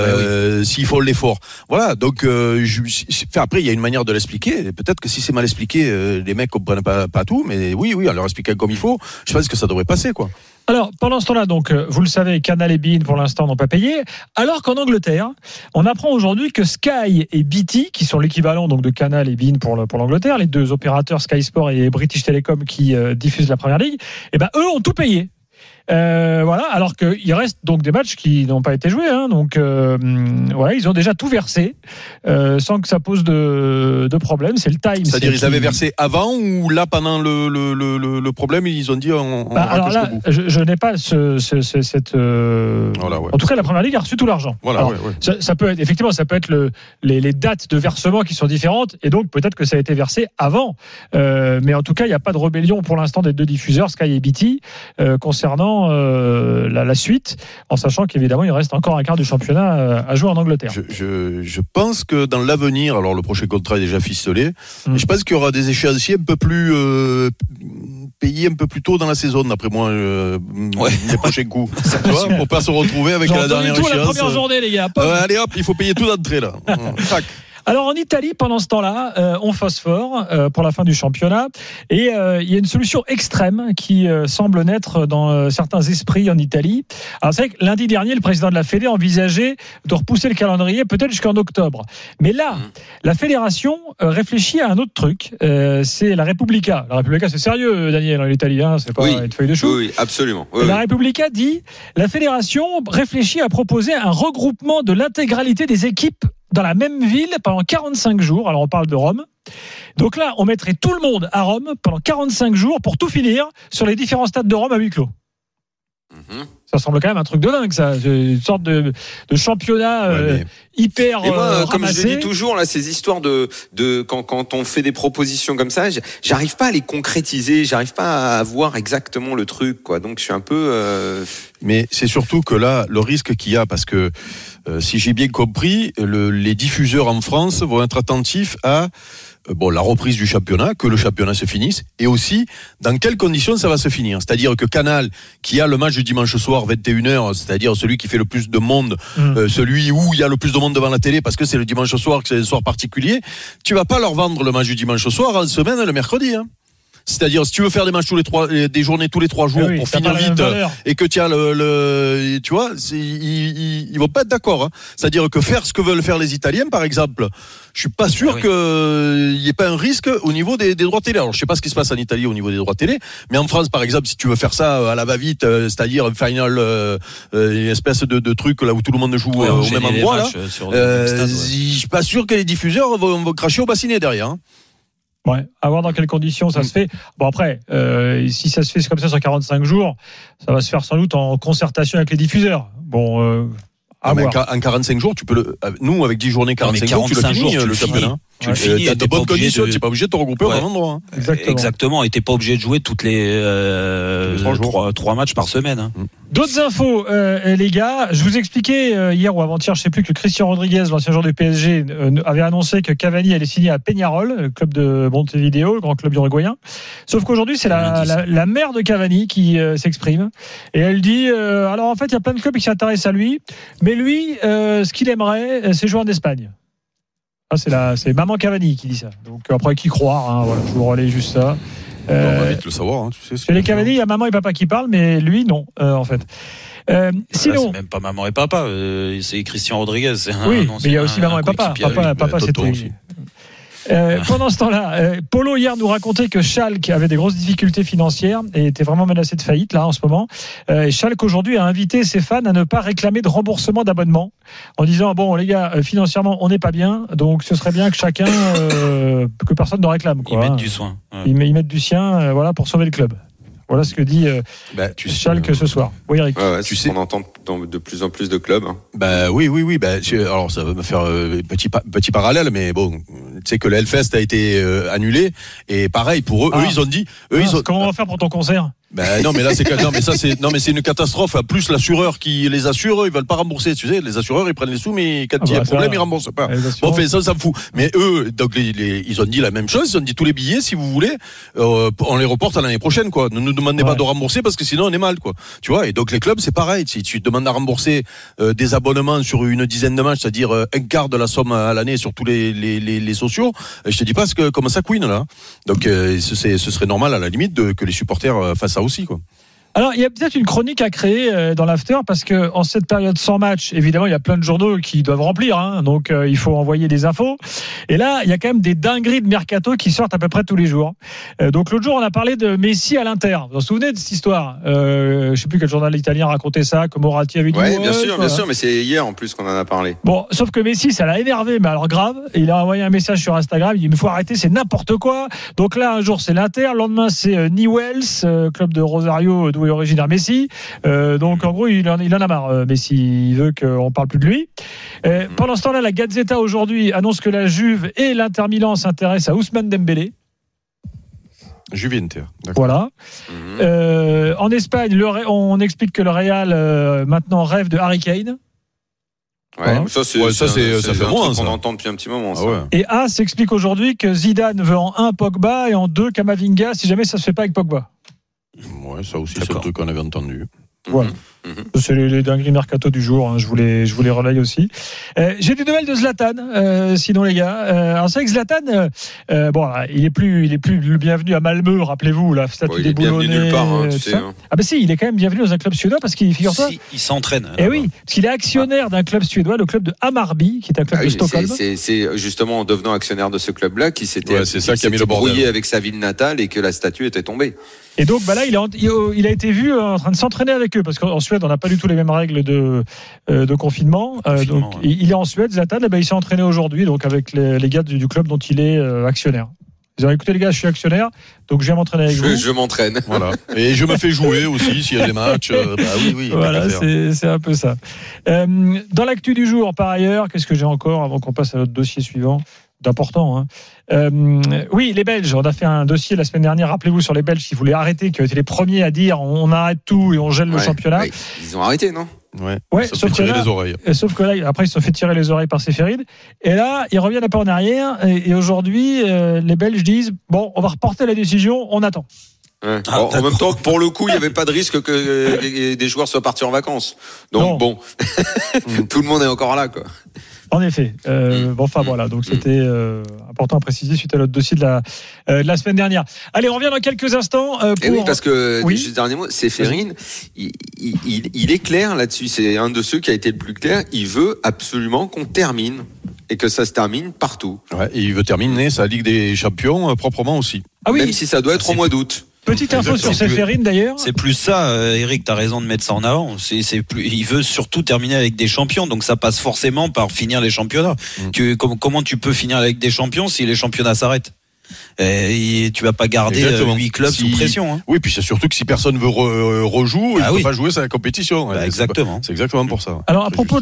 s'ils font l'effort. Voilà, donc après il y a une manière de l'expliquer, peut-être que si c'est mal expliqué les mecs comprennent pas tout, mais oui en leur expliquant comme il faut, je pense que ça devrait passer quoi. Alors, pendant ce temps-là, donc, vous le savez, Canal et Bein, pour l'instant, n'ont pas payé. Alors qu'en Angleterre, on apprend aujourd'hui que Sky et BT, qui sont l'équivalent donc de Canal et Bein pour l'Angleterre, les deux opérateurs Sky Sport et British Telecom qui diffusent la Première Ligue, eux ont tout payé. Voilà, alors qu'il reste donc des matchs qui n'ont pas été joués. Hein, donc voilà, ils ont déjà tout versé sans que ça pose de problème. C'est le time. C'est-à-dire ils avaient versé avant ou là pendant le problème ils ont dit alors là, je n'ai pas cette. Voilà, ouais. En tout cas, la Première Ligue a reçu tout l'argent. Voilà, alors, ouais. Ça peut être effectivement, ça peut être les dates de versement qui sont différentes et donc peut-être que ça a été versé avant. Mais en tout cas, il n'y a pas de rébellion pour l'instant des deux diffuseurs Sky et BT concernant la suite, en sachant qu'évidemment il reste encore un quart du championnat à jouer en Angleterre. Je pense que dans l'avenir, alors le prochain contrat est déjà ficelé, je pense qu'il y aura des échéanciers un peu plus payés un peu plus tôt dans la saison, d'après moi, les prochains coups. Tu vois, pour pas se retrouver avec la dernière échéance. La première journée, les gars. Allez hop, il faut payer tout d'entrée là. Alors en Italie, pendant ce temps-là, on phosphore pour la fin du championnat. Et il y a une solution extrême qui semble naître dans certains esprits en Italie. Alors c'est vrai que lundi dernier, le président de la Fédé envisageait de repousser le calendrier peut-être jusqu'en octobre. Mais là, la fédération réfléchit à un autre truc. C'est la Repubblica. La Repubblica, c'est sérieux, Daniel, en Italie. Hein, c'est pas une feuille de chou. Oui, absolument. La Repubblica dit la fédération réfléchit à proposer un regroupement de l'intégralité des équipes dans la même ville pendant 45 jours. Alors on parle de Rome. Donc là, on mettrait tout le monde à Rome pendant 45 jours pour tout finir sur les différents stades de Rome à huis clos. Ça semble quand même un truc de dingue, ça. Une sorte de championnat hyper et moi, comme ramassé. je le dis toujours, là, ces histoires de quand on fait des propositions comme ça, j'arrive pas à les concrétiser, j'arrive pas à voir exactement le truc, quoi. Donc je suis un peu. Mais c'est surtout que là, le risque qu'il y a, parce que si j'ai bien compris, les diffuseurs en France vont être attentifs à la reprise du championnat, que le championnat se finisse, et aussi dans quelles conditions ça va se finir. C'est-à-dire que Canal, qui a le match du dimanche soir 21h, c'est-à-dire celui qui fait le plus de monde, celui où il y a le plus de monde devant la télé, parce que c'est le dimanche soir, que c'est un soir particulier, tu vas pas leur vendre le match du dimanche soir en semaine le mercredi, hein. C'est-à-dire, si tu veux faire des matchs des journées tous les 3 jours pour finir vite, et que tu as tu vois, ils vont pas être d'accord, hein. C'est-à-dire que faire ce que veulent faire les Italiens, par exemple, je suis pas sûr qu'il y ait pas un risque au niveau des droits télé. Alors, je sais pas ce qui se passe en Italie au niveau des droits télé, mais en France, par exemple, si tu veux faire ça à la va-vite, c'est-à-dire un final, une espèce de truc là où tout le monde joue au même endroit, là, je suis pas sûr que les diffuseurs vont cracher au bassinet derrière, hein. Ouais, à voir dans quelles conditions ça se fait. Bon après, si ça se fait comme ça sur 45 jours, ça va se faire sans doute en concertation avec les diffuseurs. Bon, à voir. En 45 jours, tu peux nous avec 10 journées 45 jours, tu le finis le championnat. Tu le finis. T'as de bonnes conditions, tu n'es pas obligé de te regrouper au même endroit. Hein. Exactement. Et t'es pas obligé de jouer toutes les 3 matchs par semaine. Hein. D'autres infos, les gars. Je vous expliquais hier ou avant-hier, je sais plus, que Christian Rodriguez, l'ancien joueur du PSG, avait annoncé que Cavani allait signer à Peñarol, le club de Montevideo, le grand club uruguayen. Sauf qu'aujourd'hui, c'est la mère de Cavani qui s'exprime. Et elle dit, alors en fait, il y a plein de clubs qui s'intéressent à lui, mais lui, ce qu'il aimerait, c'est jouer en Espagne. C'est Maman Cavani qui dit ça. Donc après, qui croire, hein, voilà, je vous relais juste ça. On va vite le savoir, hein, tu sais. Chez les Cavani, il y a maman et papa qui parlent, mais lui, non, en fait. Sinon, c'est même pas maman et papa, c'est Christian Rodriguez. Oui, mais il y a aussi maman et papa. Papa, c'est tout. Pendant ce temps-là, Polo hier nous racontait que Schalke avait des grosses difficultés financières et était vraiment menacé de faillite là en ce moment. Et Schalke aujourd'hui a invité ses fans à ne pas réclamer de remboursement d'abonnement en disant bon les gars, financièrement on n'est pas bien, donc ce serait bien que chacun, que personne ne réclame quoi. Ils mettent du soin. Ouais. Ils mettent du sien, voilà, pour sauver le club. Voilà ce que dit Schalke ce soir. Oui, Eric. Tu sais, on entend de plus en plus de clubs. Hein. Oui. Alors ça va me faire petit parallèle, mais bon, tu sais que le Hellfest a été annulé et pareil pour eux. Eux ils ont dit. Comment on va faire pour ton concert? Non mais là c'est une catastrophe. Plus l'assureur qui les assure, ils veulent pas rembourser. Tu sais, les assureurs ils prennent les sous, mais quand il y a un problème ils remboursent pas. Bon, ça me fout. Mais eux, donc ils ont dit la même chose. Ils ont dit tous les billets, si vous voulez, on les reporte à l'année prochaine, quoi. Ne nous demandez pas de rembourser parce que sinon on est mal, quoi. Tu vois. Et donc les clubs c'est pareil. Si tu demandes à rembourser des abonnements sur une dizaine de matchs, c'est-à-dire un quart de la somme à l'année sur tous les sociaux, je te dis pas comment ça couine là. Donc ce serait normal à la limite que les supporters fassent ça aussi, quoi. Alors, il y a peut-être une chronique à créer dans l'after parce que en cette période sans match, évidemment, il y a plein de journaux qui doivent remplir, hein, donc il faut envoyer des infos. Et là, il y a quand même des dingueries de mercato qui sortent à peu près tous les jours. Donc l'autre jour, on a parlé de Messi à l'Inter. Vous vous souvenez de cette histoire Je sais plus quel journal italien racontait ça, que Moratti avait dit. Ouais, bien sûr, mais c'est hier en plus qu'on en a parlé. Bon, sauf que Messi, ça l'a énervé, mais alors grave. Il a envoyé un message sur Instagram. Il dit, il faut arrêter, c'est n'importe quoi. Donc là, un jour, c'est l'Inter, le lendemain, c'est Newell's, club de Rosario, d'où est originaire Messi. Donc en gros, il en a marre, Messi. Il veut qu'on parle plus de lui. Pendant ce temps-là, la Gazzetta aujourd'hui annonce que la Juve et l'Inter Milan s'intéressent à Ousmane Dembélé. Juve Inter. Voilà. En Espagne, on explique que le Real maintenant rêve de Harry Kane. Ouais, ça fait moins qu'on entend depuis un petit moment. Ça. Ah ouais. Et s'explique aujourd'hui que Zidane veut en 1 Pogba et en 2 Camavinga si jamais ça se fait pas avec Pogba. Ouais, ça aussi, c'est le truc qu'on avait entendu. Voilà. C'est les dingueries mercato du jour, hein. je vous les relaye aussi. J'ai des nouvelles de Zlatan, sinon les gars. Alors c'est vrai que Zlatan, il est plus le bienvenu à Malmö, rappelez-vous, la statue des boulonnais. Il est bienvenu nulle part, hein, tu sais. Hein. Ah ben si, il est quand même bienvenu dans un club suédois parce qu'il figure-toi. Si, il s'entraîne. Et oui, parce qu'il est actionnaire d'un club suédois, le club de Hammarby, qui est un club de Stockholm. C'est justement en devenant actionnaire de ce club-là qui s'était brouillé avec sa ville natale et que la statue était tombée. Et donc là, il a été vu en train de s'entraîner avec eux parce qu'en Suède, on n'a pas du tout les mêmes règles de confinement. Donc, ouais. Il est en Suède, Zlatan, il s'est entraîné aujourd'hui donc avec les gars du club dont il est actionnaire. Ils ont écouté les gars, je suis actionnaire, donc je viens m'entraîner avec vous. Je m'entraîne. Voilà. Et je me fais jouer aussi s'il y a des matchs. Oui. Voilà, c'est un peu ça. Dans l'actu du jour, par ailleurs, qu'est-ce que j'ai encore avant qu'on passe à notre dossier suivant d'important, hein. Oui, les Belges, on a fait un dossier la semaine dernière, rappelez-vous, sur les Belges qui voulaient arrêter, qui ont été les premiers à dire on arrête tout et on gèle le championnat. Ouais. Ils ont arrêté, non? Ouais, sauf que là, les oreilles. Sauf que là, après, ils se sont fait tirer les oreilles par Séphérine. Et là, ils reviennent un peu en arrière. Et aujourd'hui, les Belges disent bon, on va reporter la décision, on attend. Ouais. En même temps, pour le coup, il n'y avait pas de risque que des joueurs soient partis en vacances. Donc bon, tout le monde est encore là, quoi. En effet. Voilà. Donc c'était important à préciser suite à notre dossier de la semaine dernière. Allez, on revient dans quelques instants. Oui, parce que juste dernier mot, Séphérine, il est clair là-dessus. C'est un de ceux qui a été le plus clair. Il veut absolument qu'on termine et que ça se termine partout. Ouais, et il veut terminer sa Ligue des Champions proprement aussi. Ah oui. Même si ça doit être au mois d'août. Petite info sur Séphérine d'ailleurs. C'est plus ça, Eric, t'as raison de mettre ça en avant. Il veut surtout terminer avec des champions, donc ça passe forcément par finir les championnats. Comment tu peux finir avec des champions si les championnats s'arrêtent? Et tu vas pas garder 8 clubs sous pression. Hein. Oui, puis c'est surtout que si personne veut rejoue, il peut pas jouer sa compétition. Exactement. C'est exactement pour ça. Alors à propos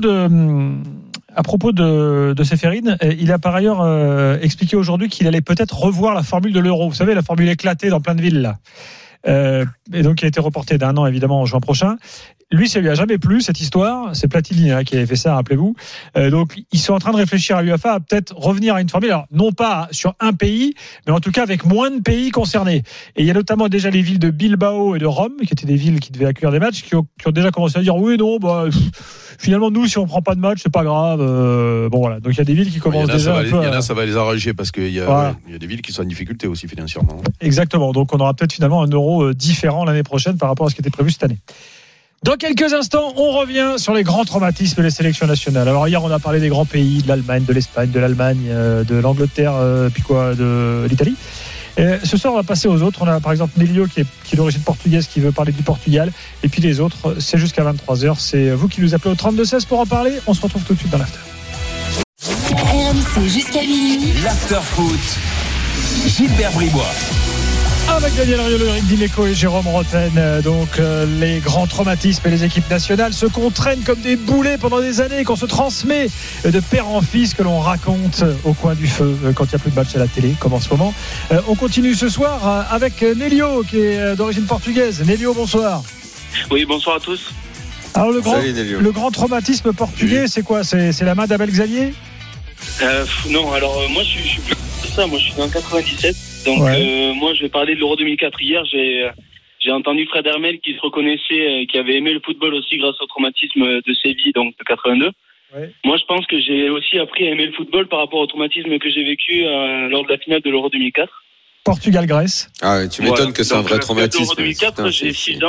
de Séphérine, il a par ailleurs expliqué aujourd'hui qu'il allait peut-être revoir la formule de l'euro. Vous savez, la formule éclatée dans plein de villes là. Et donc qui a été reportée d'1 an évidemment en juin prochain. Lui, ça lui a jamais plu cette histoire. C'est Platini qui avait fait ça, rappelez-vous. Donc ils sont en train de réfléchir à l'UEFA à peut-être revenir à une formule, alors non pas sur un pays, mais en tout cas avec moins de pays concernés. Et il y a notamment déjà les villes de Bilbao et de Rome, qui étaient des villes qui devaient accueillir des matchs, qui ont déjà commencé à dire oui, non, finalement nous, si on prend pas de match, c'est pas grave. Voilà. Donc il y a des villes qui commencent déjà. Il y en a, ça va les arranger parce qu'il y a des villes qui sont en difficulté aussi financièrement. Exactement. Donc on aura peut-être finalement un euro différent l'année prochaine par rapport à ce qui était prévu cette année. Dans quelques instants, on revient sur les grands traumatismes des sélections nationales. Alors hier, on a parlé des grands pays, de l'Allemagne, de l'Espagne, de l'Allemagne, de l'Angleterre, puis de l'Italie. Ce soir, on va passer aux autres. On a par exemple Nélio qui est d'origine portugaise, qui veut parler du Portugal. Et puis les autres, c'est jusqu'à 23h. C'est vous qui nous appelez au 32-16 pour en parler. On se retrouve tout de suite dans l'after. RMC jusqu'à minuit. L'after foot. Gilbert Bribois. Avec Daniel Riolo, Eric Dimeco et Jérôme Rotten. Donc les grands traumatismes et les équipes nationales, ceux qu'on traîne comme des boulets pendant des années, qu'on se transmet de père en fils, que l'on raconte au coin du feu quand il n'y a plus de match à la télé, comme en ce moment. On continue ce soir avec Nélio, qui est d'origine portugaise. Nélio, bonsoir. Oui, bonsoir à tous. Alors le grand traumatisme portugais, c'est quoi? C'est la main d'Abel Xavier? Non, alors moi je suis plus ça. Moi je suis dans 97. Donc moi je vais parler de l'Euro 2004. Hier j'ai entendu Fred Hermel qui se reconnaissait, qui avait aimé le football aussi grâce au traumatisme de Séville, donc de 82. Ouais. Moi je pense que j'ai aussi appris à aimer le football par rapport au traumatisme que j'ai vécu lors de la finale de l'Euro 2004. Portugal-Grèce. Ah ouais, tu m'étonnes que c'est un vrai traumatisme. L'Euro 2004, j'ai 6 ans.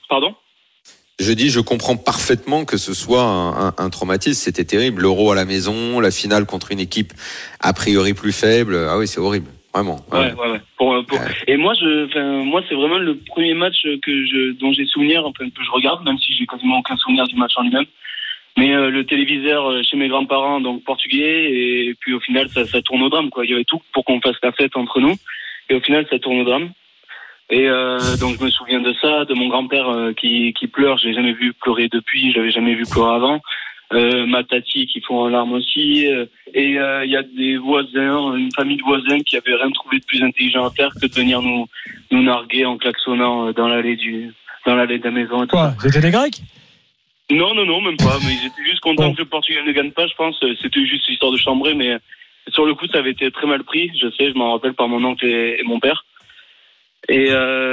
Pardon ? Je dis, je comprends parfaitement que ce soit un traumatisme. C'était terrible. L'Euro à la maison, la finale contre une équipe a priori plus faible. Ah oui, c'est horrible. Vraiment. Ouais. Et moi, c'est vraiment le premier match dont j'ai souvenir, que je regarde, même si j'ai quasiment aucun souvenir du match en lui-même. Mais le téléviseur chez mes grands-parents, donc portugais, et puis au final, ça tourne au drame, quoi. Il y avait tout pour qu'on fasse la fête entre nous. Et au final, ça tourne au drame. Et donc je me souviens de ça, de mon grand-père qui pleure. Je l'ai jamais vu pleurer depuis, je l'avais jamais vu pleurer avant. Ma tati qui fond en larmes aussi. Et il y a des voisins, une famille de voisins qui avaient rien trouvé de plus intelligent à faire que de venir nous narguer en klaxonnant dans l'allée de la maison. Et tout. Quoi ? C'était des Grecs ? Non, même pas. Mais ils étaient juste contents que le Portugal ne gagne pas, je pense. C'était juste histoire de chambrer, mais sur le coup, ça avait été très mal pris. Je sais, je m'en rappelle par mon oncle et mon père. Et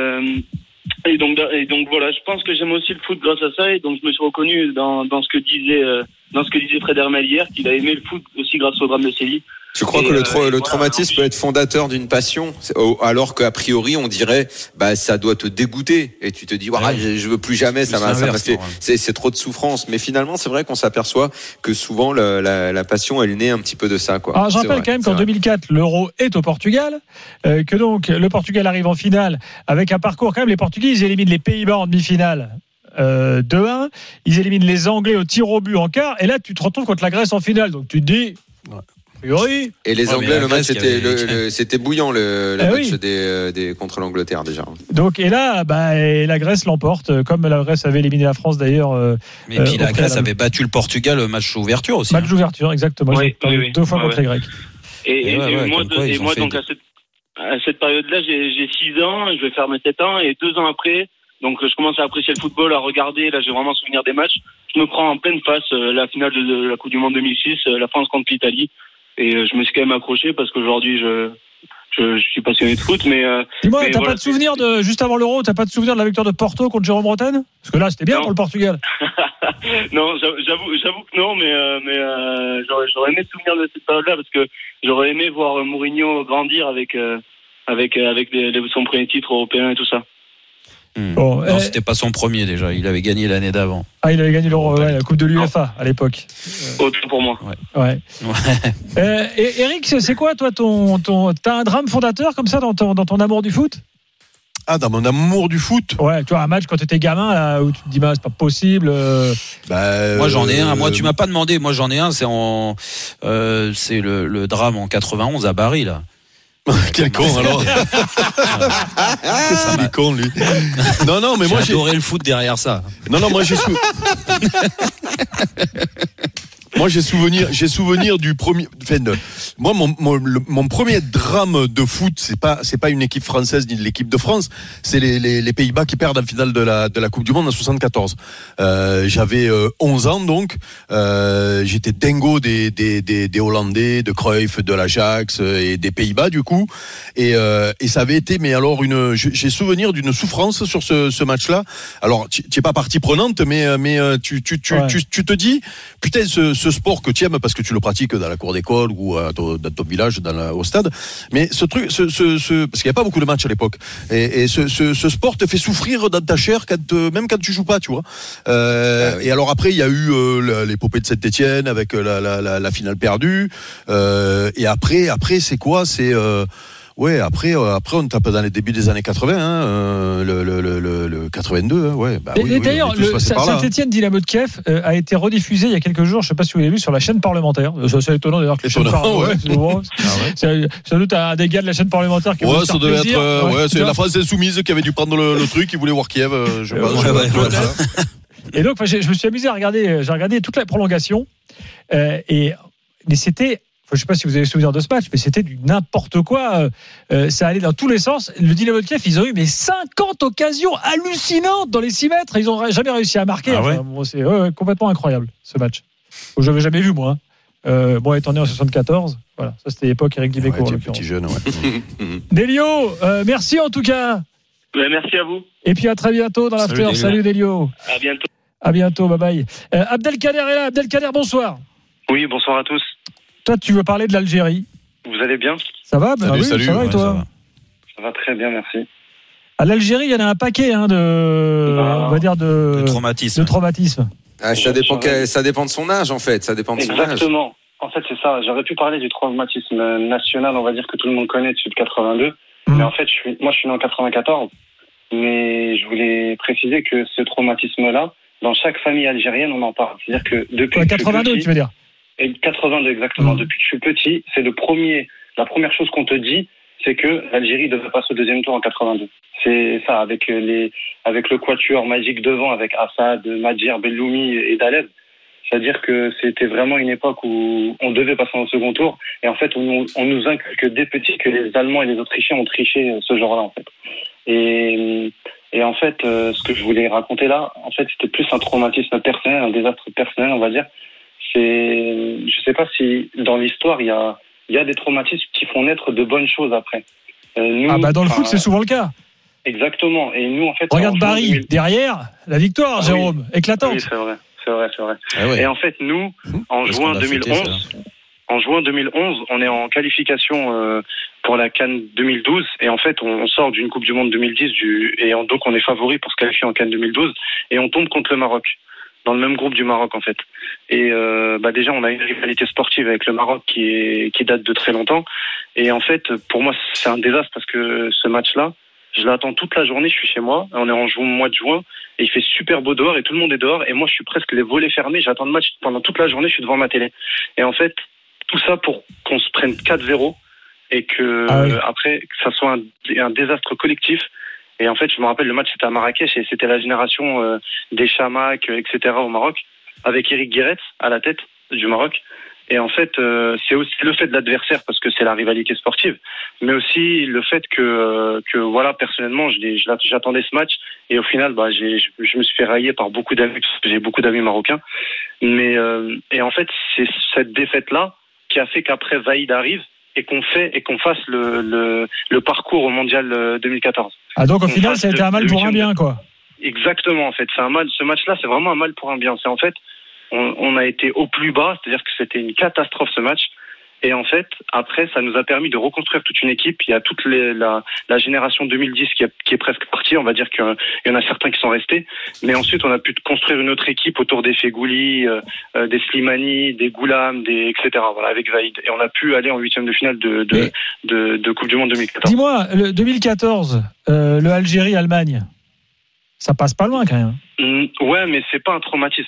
donc voilà, je pense que j'aime aussi le foot grâce à ça, et donc je me suis reconnu dans ce que disait Fred Hermel hier, qu'il a aimé le foot aussi grâce au drame de Séville. Je crois que le traumatisme peut être fondateur d'une passion, alors qu'à priori on dirait ça doit te dégoûter et tu te dis je veux plus jamais, ça m'a fait, c'est trop de souffrance. Mais finalement c'est vrai qu'on s'aperçoit que souvent la passion elle naît un petit peu de ça, quoi. Alors je rappelle quand même qu'en 2004 l'Euro est au Portugal, que donc le Portugal arrive en finale avec un parcours quand même. Les Portugais ils éliminent les Pays-Bas en demi-finale 2-1, ils éliminent les Anglais au tir au but en quart, et là tu te retrouves contre la Grèce en finale, donc tu te dis et les Anglais, le match c'était bouillant, le match des contre l'Angleterre déjà. Donc et là, la Grèce l'emporte, comme la Grèce avait éliminé la France d'ailleurs. Mais puis la Grèce avait battu le Portugal au match d'ouverture aussi. Match d'ouverture, exactement. Oui. 2 fois contre les Grecs. Et moi donc à cette période-là, j'ai 6 ans, je vais faire mes 7 ans, et 2 ans après, donc je commence à apprécier le football, à regarder. Là, j'ai vraiment souvenir des matchs. Je me prends en pleine face la finale de la Coupe du Monde 2006, la France contre l'Italie. Et je me suis quand même accroché parce qu'aujourd'hui je suis passionné de foot, mais dis-moi, t'as pas de souvenir de juste avant l'Euro, t'as pas de souvenir de la victoire de Porto contre Jérôme Bretagne ? Parce que là c'était bien pour le Portugal. Non, j'avoue que non, mais j'aurais aimé me souvenir de cette période-là, parce que j'aurais aimé voir Mourinho grandir avec son premier titre européen et tout ça. Bon, non, c'était pas son premier déjà. Il avait gagné l'année d'avant. Ah, il avait gagné la Coupe de l'UEFA à l'époque. Autant pour moi. Ouais. Et Eric, c'est quoi toi t'as un drame fondateur comme ça dans ton amour du foot ? Ah, dans mon amour du foot. Ouais, tu vois, un match quand t'étais gamin là, où tu te dis c'est pas possible. Moi j'en ai un. Moi tu m'as pas demandé. Moi j'en ai un. C'est le drame en 91 à Bari là. Quel con alors. Il est con lui. Non mais moi j'ai adoré le foot derrière ça. Non moi j'ai souvenir du premier. Moi, mon premier drame de foot, c'est pas une équipe française ni de l'équipe de France, c'est les Pays-Bas qui perdent en finale de la Coupe du Monde en 74. J'avais 11 ans donc. J'étais dingo des Hollandais, de Cruyff, de l'Ajax et des Pays-Bas du coup. Et ça avait été, mais alors j'ai souvenir d'une souffrance sur ce match-là. Alors, tu es pas partie prenante, mais tu te dis, putain, ce sport que tu aimes parce que tu le pratiques dans la cour d'école ou dans ton village, au stade, mais ce truc, parce qu'il n'y a pas beaucoup de matchs à l'époque, et ce sport te fait souffrir dans ta chair même quand tu joues pas, tu vois. Et alors après, il y a eu l'épopée de Saint-Étienne avec la finale perdue, et après c'est quoi ? C'est ouais, après on tape dans les débuts des années 80, le 82, ouais. Et d'ailleurs, Saint-Étienne Dynamo de Kiev a été rediffusé il y a quelques jours, je sais pas si vous l'avez vu, sur la chaîne parlementaire. C'est étonnant d'ailleurs que la chaîne parlementaire. Sans doute un des gars de la chaîne parlementaire qui ça devait être c'est la France insoumise qui avait dû prendre le truc, qui voulait voir Kiev, je pense. Et donc je me suis amusé à regarder toute la prolongation, mais c'était, je ne sais pas si vous avez souvenir de ce match, mais c'était du n'importe quoi. Ça allait dans tous les sens. Le Dynamo de Kiev, ils ont eu 50 occasions hallucinantes dans les 6 mètres. Ils n'ont jamais réussi à marquer. C'est complètement incroyable, ce match. Je n'avais jamais vu, moi. Moi, étant né en 74, voilà, ça c'était l'époque Eric Dimeco. Petit jeune, ouais. Delio, merci en tout cas. Merci à vous. Et puis à très bientôt dans l'after. Salut Delio. À bientôt. À bientôt, bye bye. Abdelkader est là. Abdelkader, bonsoir. Oui, bonsoir à tous. Toi, tu veux parler de l'Algérie. Vous allez bien ? Ça va ? Salut, ça va et toi ? Ça va très bien, merci. À l'Algérie, il y en a un paquet on va dire de traumatisme. Ça dépend de son âge, en fait. Ça dépend de son âge. Exactement. En fait, c'est ça. J'aurais pu parler du traumatisme national, on va dire, que tout le monde connaît, celui de 82. Mais en fait, je suis né en 94. Mais je voulais préciser que ce traumatisme-là, dans chaque famille algérienne, on en parle. C'est-à-dire que depuis que 82, petit, tu veux dire? Et 82, exactement. Depuis que je suis petit, c'est la première chose qu'on te dit, c'est que l'Algérie devait passer au deuxième tour en 82. C'est ça, avec le quatuor magique devant, avec Assad, Madjer, Belloumi et Daleb. C'est-à-dire que c'était vraiment une époque où on devait passer au second tour. Et en fait, on nous inculque dès petit que les Allemands et les Autrichiens ont triché ce jour-là, en fait. Et en fait, ce que je voulais raconter là, en fait, c'était plus un traumatisme personnel, un désastre personnel, on va dire. Je sais pas si dans l'histoire, il y a des traumatismes qui font naître de bonnes choses après. Dans le foot, c'est souvent le cas. Exactement. Et nous, en fait, regarde Barry, derrière, la victoire, Jérôme, éclatante. Oui, c'est vrai. Ah ouais. Et en fait, nous, en juin 2011, on est en qualification pour la CAN 2012. Et en fait, on sort d'une Coupe du Monde 2010 donc on est favori pour se qualifier en CAN 2012. Et on tombe contre le Maroc, dans le même groupe du Maroc, en fait. Et déjà, on a une rivalité sportive avec le Maroc qui date de très longtemps. Et en fait, pour moi, c'est un désastre parce que ce match-là, je l'attends toute la journée, je suis chez moi, on est en mois de juin, et il fait super beau dehors, et tout le monde est dehors, et moi je suis presque les volets fermés, j'attends le match pendant toute la journée, je suis devant ma télé. Et en fait, tout ça pour qu'on se prenne 4-0, et que après, que ça soit un désastre collectif. Et en fait, je me rappelle, le match c'était à Marrakech, et c'était la génération des Chamac, etc. au Maroc, avec Eric Guéretz à la tête du Maroc. Et en fait, c'est aussi le fait de l'adversaire parce que c'est la rivalité sportive, mais aussi le fait que voilà, personnellement, j'attendais ce match et au final, je me suis fait railler par beaucoup d'amis parce que j'ai beaucoup d'amis marocains. Mais et en fait, c'est cette défaite-là qui a fait qu'après Vaïd arrive et qu'on fasse le parcours au mondial 2014. Ah donc au final, ça a été un mal pour un bien, quoi. Exactement, en fait, c'est un mal. Ce match-là, c'est vraiment un mal pour un bien. C'est en fait. On a été au plus bas, c'est-à-dire que c'était une catastrophe ce match. Et en fait, après, ça nous a permis de reconstruire toute une équipe. Il y a toute la génération 2010 qui est presque partie. On va dire qu'il y en a certains qui sont restés. Mais ensuite, on a pu construire une autre équipe autour des Fegouli, des Slimani, des Goulam, etc. Voilà, avec Vaïd. Et on a pu aller en huitième de finale de Coupe du Monde 2014. Dis-moi, le 2014, le Algérie-Allemagne, ça passe pas loin quand même. Ouais, mais c'est pas un traumatisme.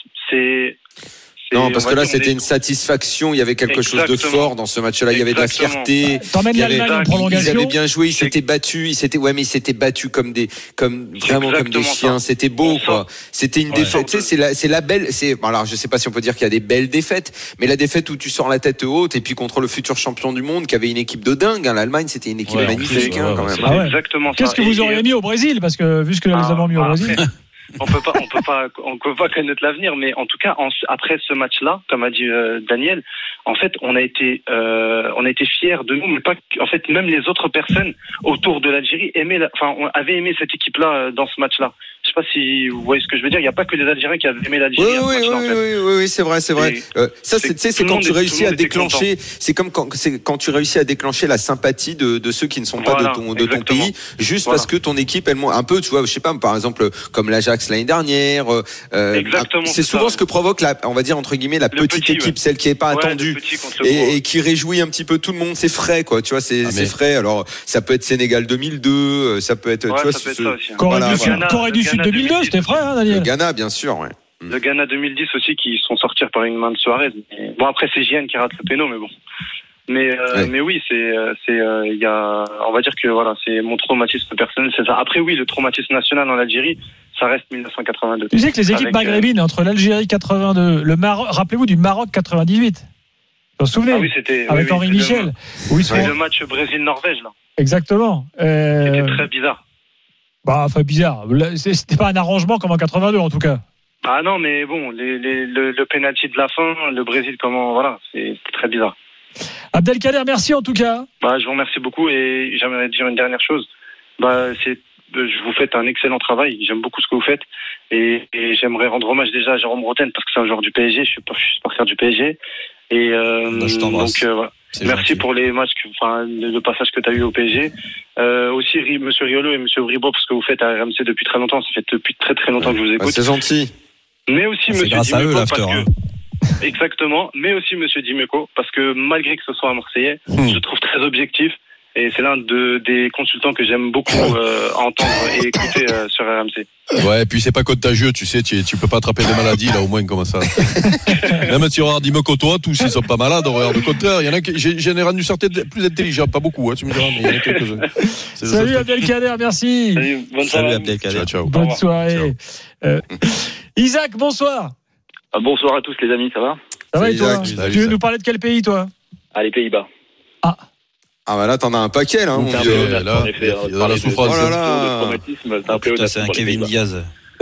Non, parce que là, c'était une satisfaction. Il y avait quelque chose de fort dans ce match-là. Il y avait de la fierté. T'emmènes l'Allemagne en prolongation. Ils avaient bien joué. Ils s'étaient battus. Mais ils s'étaient battus comme des chiens. C'était beau, quoi. C'était une défaite. Tu sais, c'est la belle. Alors, je sais pas si on peut dire qu'il y a des belles défaites, mais la défaite où tu sors la tête haute et puis contre le futur champion du monde qui avait une équipe de dingue. L'Allemagne, c'était une équipe magnifique, quand même. C'est exactement ça. Qu'est-ce que vous auriez mis au Brésil? Parce que vu ce que les Allemands ont mis au Brésil. On peut pas connaître l'avenir, mais en tout cas, après ce match-là, comme a dit Daniel, en fait, on a été fiers de nous, mais pas, en fait, même les autres personnes autour de l'Algérie avaient aimé cette équipe-là dans ce match-là. Je sais pas si vous voyez ce que je veux dire. Il n'y a pas que les Algériens qui avaient aimé l'Algérie. Oui, c'est vrai. Ça, c'est quand tu réussis à déclencher. C'est comme quand tu réussis à déclencher la sympathie de ceux qui ne sont pas de ton pays, juste parce que ton équipe, elle un peu, tu vois, je sais pas, par exemple, comme l'Ajax l'année dernière. C'est souvent ce que provoque on va dire entre guillemets la petite équipe, celle qui est pas attendue et qui réjouit un petit peu tout le monde. C'est frais, quoi. Tu vois, c'est frais. Alors, ça peut être Sénégal 2002, ça peut être. Tu vois, Corée du Sud 2002, c'était frais, hein, Daniel. Le Ghana, bien sûr. Ouais. Le Ghana 2010 aussi, qui sont sortis par une main de Suarez. Bon, après c'est JN qui rate le péno, mais bon. Mais oui, on va dire que voilà, c'est mon traumatisme personnel, c'est ça. Après oui, le traumatisme national en Algérie, ça reste 1982. Tu sais que les équipes maghrébines entre l'Algérie 82, le Maroc, rappelez-vous du Maroc 98. Vous vous souvenez? Ah oui, c'était avec Henri Michel. Le match Brésil-Norvège là. Exactement. C'était très bizarre. Enfin bizarre. C'était pas un arrangement comme en 82 en tout cas. Ah non, mais bon, le penalty de la fin, le Brésil, c'était très bizarre. Abdelkader, merci en tout cas. Je vous remercie beaucoup et j'aimerais dire une dernière chose. Je vous fais un excellent travail. J'aime beaucoup ce que vous faites et j'aimerais rendre hommage déjà à Jérôme Roten parce que c'est un joueur du PSG. Je suis supporter du PSG et je t'embrasse. Donc voilà. Merci pour les matchs, le passage que tu as eu au PSG. Aussi, Monsieur Riolo et Monsieur Bribois, parce que vous faites à RMC depuis très longtemps. Ça fait depuis très très longtemps que je vous écoute. C'est gentil. Mais aussi Monsieur grâce à eux, l'after. Exactement. Mais aussi Monsieur Dimeco, parce que malgré que ce soit un Marseillais, je trouve très objectif. Et c'est l'un des consultants que j'aime beaucoup entendre et écouter sur RMC. Ouais, et puis c'est pas contagieux, tu sais, tu peux pas attraper des maladies là, au moins comme ça. Même si on regarde Dimeco, toi, tous ils sont pas malades, on regarde le contraire. Il y en a qui, j'en ai rendu certains plus intelligents, pas beaucoup, tu me diras, mais il y en a quelques-uns. Salut Abdelkader, merci. Salut Abdelkader. Ciao. Bonne soirée. Isaac, bonsoir. Bonsoir à tous les amis, ça va? Ça va et toi? Salut, Tu veux nous parler de quel pays, toi? Les Pays-Bas. Ah bah là t'en as un paquet là, mon vieux. Là, il y a dans la souffrance. Oh là là. C'est un Kevin Diaz.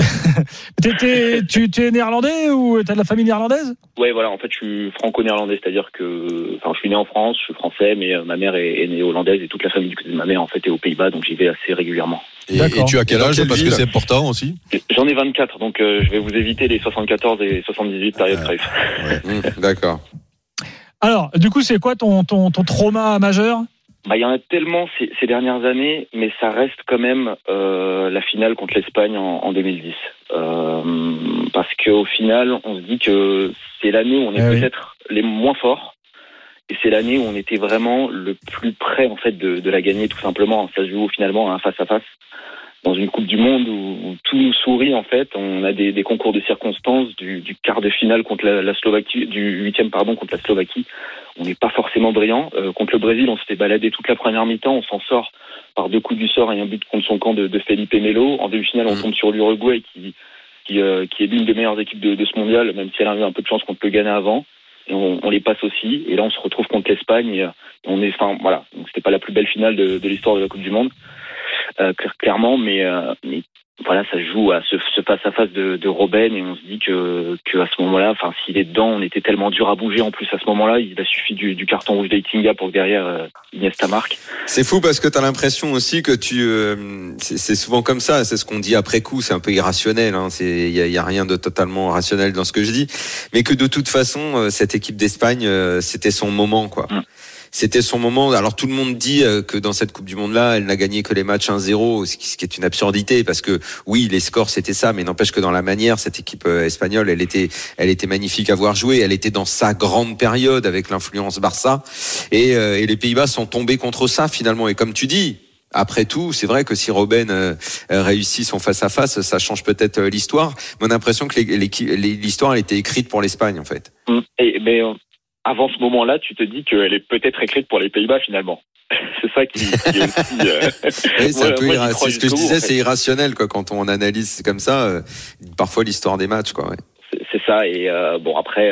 Tu es néerlandais ou t'as de la famille néerlandaise? Ouais, voilà, en fait je suis franco-néerlandais, c'est-à-dire que je suis né en France, je suis français, mais ma mère est née hollandaise et toute la famille du côté de ma mère en fait est aux Pays-Bas, donc j'y vais assez régulièrement. Et tu as quel âge? Parce que c'est important aussi. J'en ai 24, donc je vais vous éviter les 74 et 78 périodes Cruyff. D'accord. Alors, du coup, c'est quoi ton trauma majeur? Il y en a tellement ces dernières années, mais ça reste quand même la finale contre l'Espagne en 2010. Parce qu'au final, on se dit que c'est l'année où on est peut-être les moins forts. Et c'est l'année où on était vraiment le plus près en fait de la gagner, tout simplement. Ça se joue finalement à un face-à-face. Dans une Coupe du Monde où tout nous sourit en fait, on a des concours de circonstances du quart de finale contre la Slovaquie, du huitième contre la Slovaquie. On n'est pas forcément brillant. Contre le Brésil, on s'était baladé toute la première mi-temps, on s'en sort par 2 coups du sort et un but contre son camp de Felipe Melo. En demi-finale, on tombe sur l'Uruguay qui est l'une des meilleures équipes de ce mondial, même si elle a eu un peu de chance contre le Ghana avant. Et on les passe aussi. Et là, on se retrouve contre l'Espagne. Et on est, voilà. Donc, c'était pas la plus belle finale de l'histoire de la Coupe du Monde. Clairement, mais voilà, ça joue à ce face-à-face de Robben et on se dit que à ce moment-là, s'il est dedans, on était tellement dur à bouger en plus à ce moment-là, il a suffi du carton rouge d'Eitinga pour que derrière Iniesta marque. C'est fou parce que t'as l'impression aussi que c'est souvent comme ça, c'est ce qu'on dit après coup, c'est un peu irrationnel, il y a rien de totalement rationnel dans ce que je dis, mais que de toute façon, cette équipe d'Espagne, c'était son moment, quoi. C'était son moment. Alors tout le monde dit que dans cette Coupe du Monde-là, elle n'a gagné que les matchs 1-0, ce qui est une absurdité parce que oui, les scores c'était ça, mais n'empêche que dans la manière, cette équipe espagnole, elle était magnifique à voir jouer. Elle était dans sa grande période avec l'influence Barça et les Pays-Bas sont tombés contre ça finalement. Et comme tu dis. Après tout, c'est vrai que si Robben réussit son face-à-face, ça change peut-être l'histoire. Mais on a l'impression que l'histoire elle était écrite pour l'Espagne en fait. Mais avant ce moment-là, tu te dis qu'elle est peut-être écrite pour les Pays-Bas finalement. C'est ça qui est aussi. Oui, c'est ce que je disais, c'est irrationnel quoi. Quand on analyse comme ça, parfois l'histoire des matchs quoi. Ouais. C'est ça. Et après,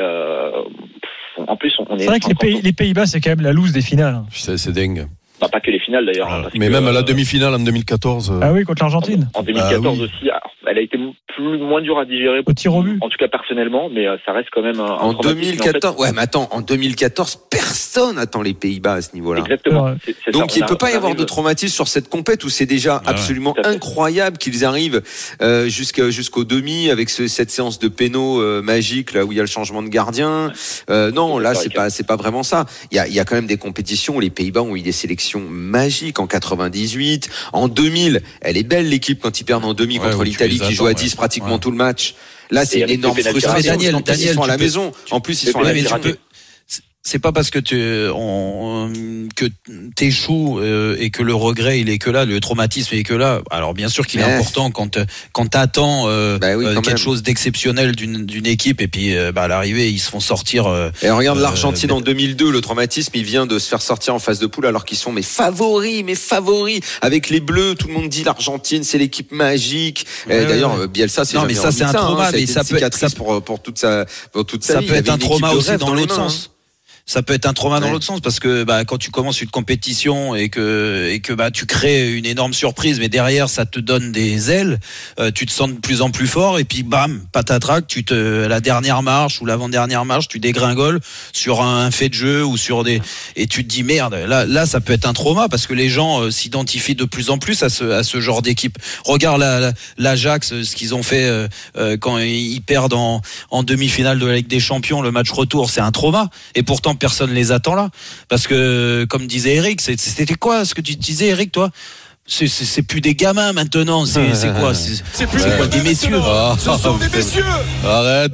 en plus, on est. C'est vrai que les Pays-Bas, c'est quand même la loose des finales. C'est dingue. Pas que les finales d'ailleurs. Mais même à la demi-finale en 2014. Ah oui, contre l'Argentine. En 2014 aussi. Elle a été moins dure à digérer. Au tir au but. En tout cas personnellement, mais ça reste quand même un en 2014. Ouais, mais attends, en 2014, personne attend les Pays-Bas à ce niveau-là. Exactement. Ouais. Donc il peut pas y avoir de traumatisme sur cette compète où c'est déjà absolument incroyable qu'ils arrivent jusqu'au demi avec cette séance de pénaux magique là où il y a le changement de gardien. Non, là c'est pas vraiment ça. Il y a quand même des compétitions où les Pays-Bas ont eu des sélections magiques en 98, en 2000. Elle est belle l'équipe quand ils perdent en demi contre l'Italie qui joue à 10 pratiquement tout le match. Là, c'est une énorme frustration. Daniel, ils sont à la maison. En plus, ils sont à la maison. C'est pas parce que t'échoues et que le regret il est que là, le traumatisme il est que là. Alors bien sûr qu'il est important quand t'attends quelque chose d'exceptionnel d'une équipe et puis à l'arrivée ils se font sortir. Et regarde l'Argentine en 2002, le traumatisme il vient de se faire sortir en phase de poule alors qu'ils sont favoris avec les Bleus. Tout le monde dit l'Argentine c'est l'équipe magique. D'ailleurs Bielsa c'est jamais c'est un trauma, mais ça peut pour toute sa ça peut être un trauma aussi dans l'autre sens. Ça peut être un trauma dans l'autre sens parce que quand tu commences une compétition et que tu crées une énorme surprise mais derrière ça te donne des ailes, tu te sens de plus en plus fort et puis bam, patatrac, la dernière marche ou l'avant-dernière marche, tu dégringoles sur un fait de jeu ou sur et tu te dis merde, là ça peut être un trauma parce que les gens s'identifient de plus en plus à ce genre d'équipe. Regarde l'Ajax, ce qu'ils ont fait quand ils perdent en demi-finale de la Ligue des Champions, le match retour, c'est un trauma et pourtant maintenant personne les attend là, parce que comme disait Eric, c'était quoi ce que tu disais, Eric, toi? C'est plus des gamins maintenant, c'est quoi? C'est plus quoi, des messieurs. Ce sont des messieurs. Arrête.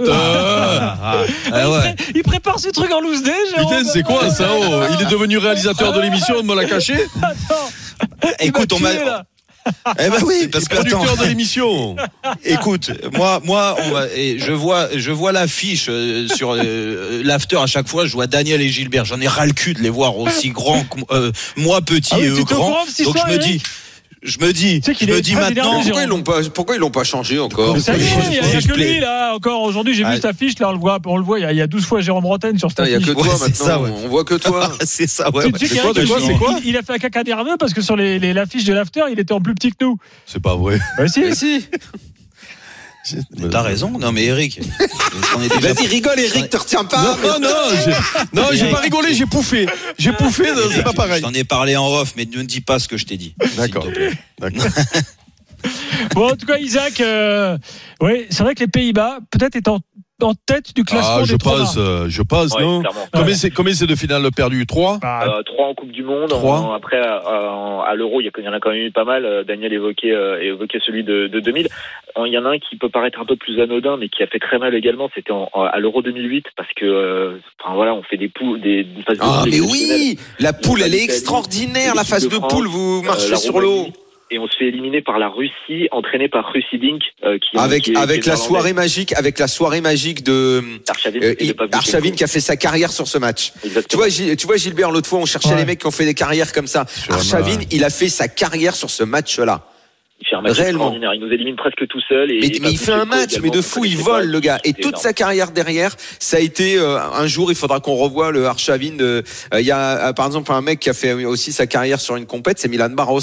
Il prépare ses trucs en loose day. Putain, c'est quoi ça? Il est devenu réalisateur de l'émission, on me l'a caché. Attends. Écoute, on m'a. Eh ben oui, parce que producteur de l'émission. Écoute, moi, je vois l'affiche sur l'after à chaque fois. Je vois Daniel et Gilbert. J'en ai ras le cul de les voir aussi grands que moi, petit et eux grands. Donc je me dis maintenant. Pourquoi ils l'ont pas changé encore? Ça y est, il y a que lui là. Encore aujourd'hui, j'ai vu cette affiche là. On le voit. Il y a 12 fois Jérôme Rotten sur cette affiche. Il y a que toi maintenant. On voit que toi. C'est ça. Ouais. C'est quoi? Il a fait un caca nerveux parce que sur l'affiche de l'after, il était en plus petit que nous. C'est pas vrai. Bah si. T'as raison. Non mais Eric, vas-y, rigole, Eric, te retiens pas. Non, j'ai pas rigolé, j'ai pouffé, c'est pas pareil. J'en ai parlé en off, mais ne dis pas ce que je t'ai dit. D'accord. Bon, en tout cas, Isaac, oui, c'est vrai que les Pays-Bas, peut-être est en tête du classement des traumas. Je passe, ouais, non. Combien c'est de finales perdues? 3 3 en Coupe du Monde. Après, à l'Euro, il y en a quand même eu pas mal. Daniel évoquait celui de 2000. Il y en a un qui peut paraître un peu plus anodin, mais qui a fait très mal également. C'était à l'Euro 2008, parce que, on fait des poules, des phases de poule. Mais oui, la poule, elle est extraordinaire, la phase de poule. Vous marchez sur l'eau. Et on se fait éliminer par la Russie, entraîné par Russie Dink, avec la soirée magique de Arshavin qui a fait sa carrière sur ce match. Exactement. Tu vois Gilbert, l'autre fois on cherchait les mecs qui ont fait des carrières comme ça. Arshavin, il a fait sa carrière sur ce match-là. Il fait un match extraordinaire, il nous élimine presque tout seul. Mais il fait un match, mais de fou, il vole le gars. Et toute sa carrière derrière, ça a été un jour, il faudra qu'on revoie le Arshavin. Il y a par exemple un mec qui a fait aussi sa carrière sur une compète, c'est Milan Barros.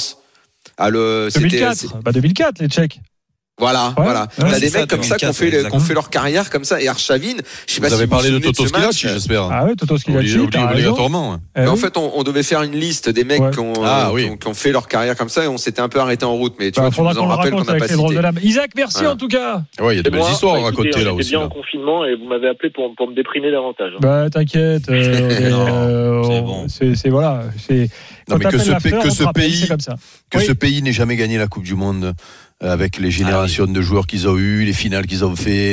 2004, les Tchèques. Voilà. T'as des mecs comme ça qui ont fait leur carrière comme ça. Et Arshavin, je sais pas si vous avez parlé de Toto Skilacci, j'espère. Ah oui, Toto Skilacci. Obligatoirement. Mais en fait, on devait faire une liste des mecs qui ont fait leur carrière comme ça, et on s'était un peu arrêté en route. Mais tu vois, tu nous en rappelles qu'on n'a pas cité. Isaac, merci en tout cas. Ouais, il y a de belles histoires à raconter là aussi. J'étais bien en confinement et vous m'avez appelé pour me déprimer davantage. Bah t'inquiète. C'est bon. C'est voilà. Non, mais que ce pays n'ait jamais gagné la Coupe du Monde avec les générations de joueurs qu'ils ont eu, les finales qu'ils ont fait,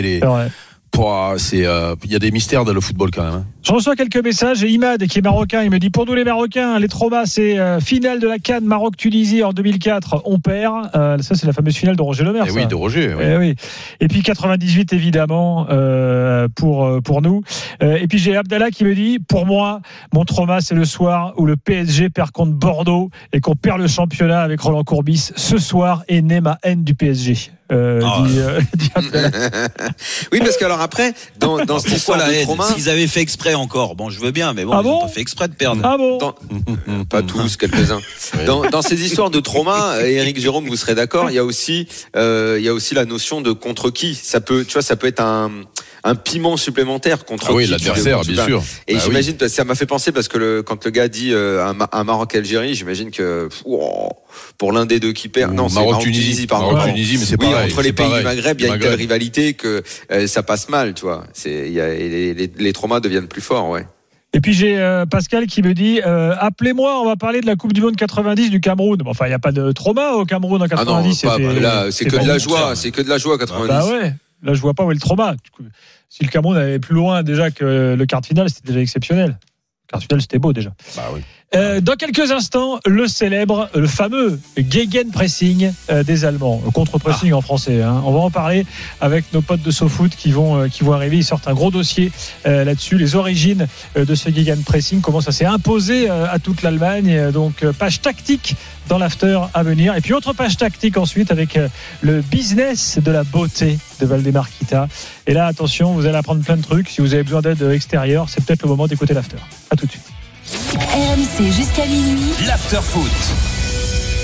il y a des mystères dans le football quand même. Je reçois quelques messages et Imad, qui est marocain, il me dit pour nous les Marocains, les traumas, c'est finale de la CAN Maroc-Tunisie en 2004, on perd. Ça c'est la fameuse finale de Roger Lemaire. Oui, de Roger. Oui. Et puis 98 évidemment pour nous. Et puis j'ai Abdallah qui me dit pour moi, mon trauma c'est le soir où le PSG perd contre Bordeaux et qu'on perd le championnat avec Roland Courbis. Ce soir est née ma haine du PSG. Dit Abdallah. Oui, parce que alors après, dans cette histoire de trauma, s'ils avaient fait exprès encore, bon, je veux bien, mais bon, ils n'ont pas fait exprès de perdre. Ah bon pas tous, quelques-uns. Dans ces histoires de trauma, Eric, Jérôme, vous serez d'accord, il y a aussi la notion de contre qui. Ça peut être un piment supplémentaire contre qui. Oui, l'adversaire, bien sûr. Et j'imagine, ça m'a fait penser parce que quand le gars dit un Maroc-Algérie, j'imagine que pour l'un des deux qui perd, non, c'est Maroc-Tunisie, pardon. Maroc-Tunisie, mais c'est pareil. Entre les pays du Maghreb, il y a une telle rivalité que ça passe mal, tu vois. Les traumas deviennent plus forts, ouais. Et puis j'ai Pascal qui me dit appelez-moi, on va parler de la Coupe du Monde 90 du Cameroun. Bon, enfin, il n'y a pas de trauma au Cameroun en 90. Ah non, là, c'est que de la joie, c'est que de la joie 90. Bah ouais. Là, je vois pas où est le trauma. Si le Cameroun allait plus loin déjà que le quart de finale, c'était déjà exceptionnel. Le quart de finale, c'était beau déjà. Bah oui. Dans quelques instants, le fameux Gegenpressing des Allemands, contre-pressing en français. On va en parler avec nos potes de SoFoot qui vont arriver. Ils sortent un gros dossier là-dessus, les origines de ce Gegenpressing, comment ça s'est imposé à toute l'Allemagne. Donc page tactique dans l'after à venir. Et puis autre page tactique ensuite avec le business de la beauté de Valdemar Kita. Et là, attention, vous allez apprendre plein de trucs. Si vous avez besoin d'aide extérieure, c'est peut-être le moment d'écouter l'after. À tout de suite. RMC jusqu'à minuit. L'after foot.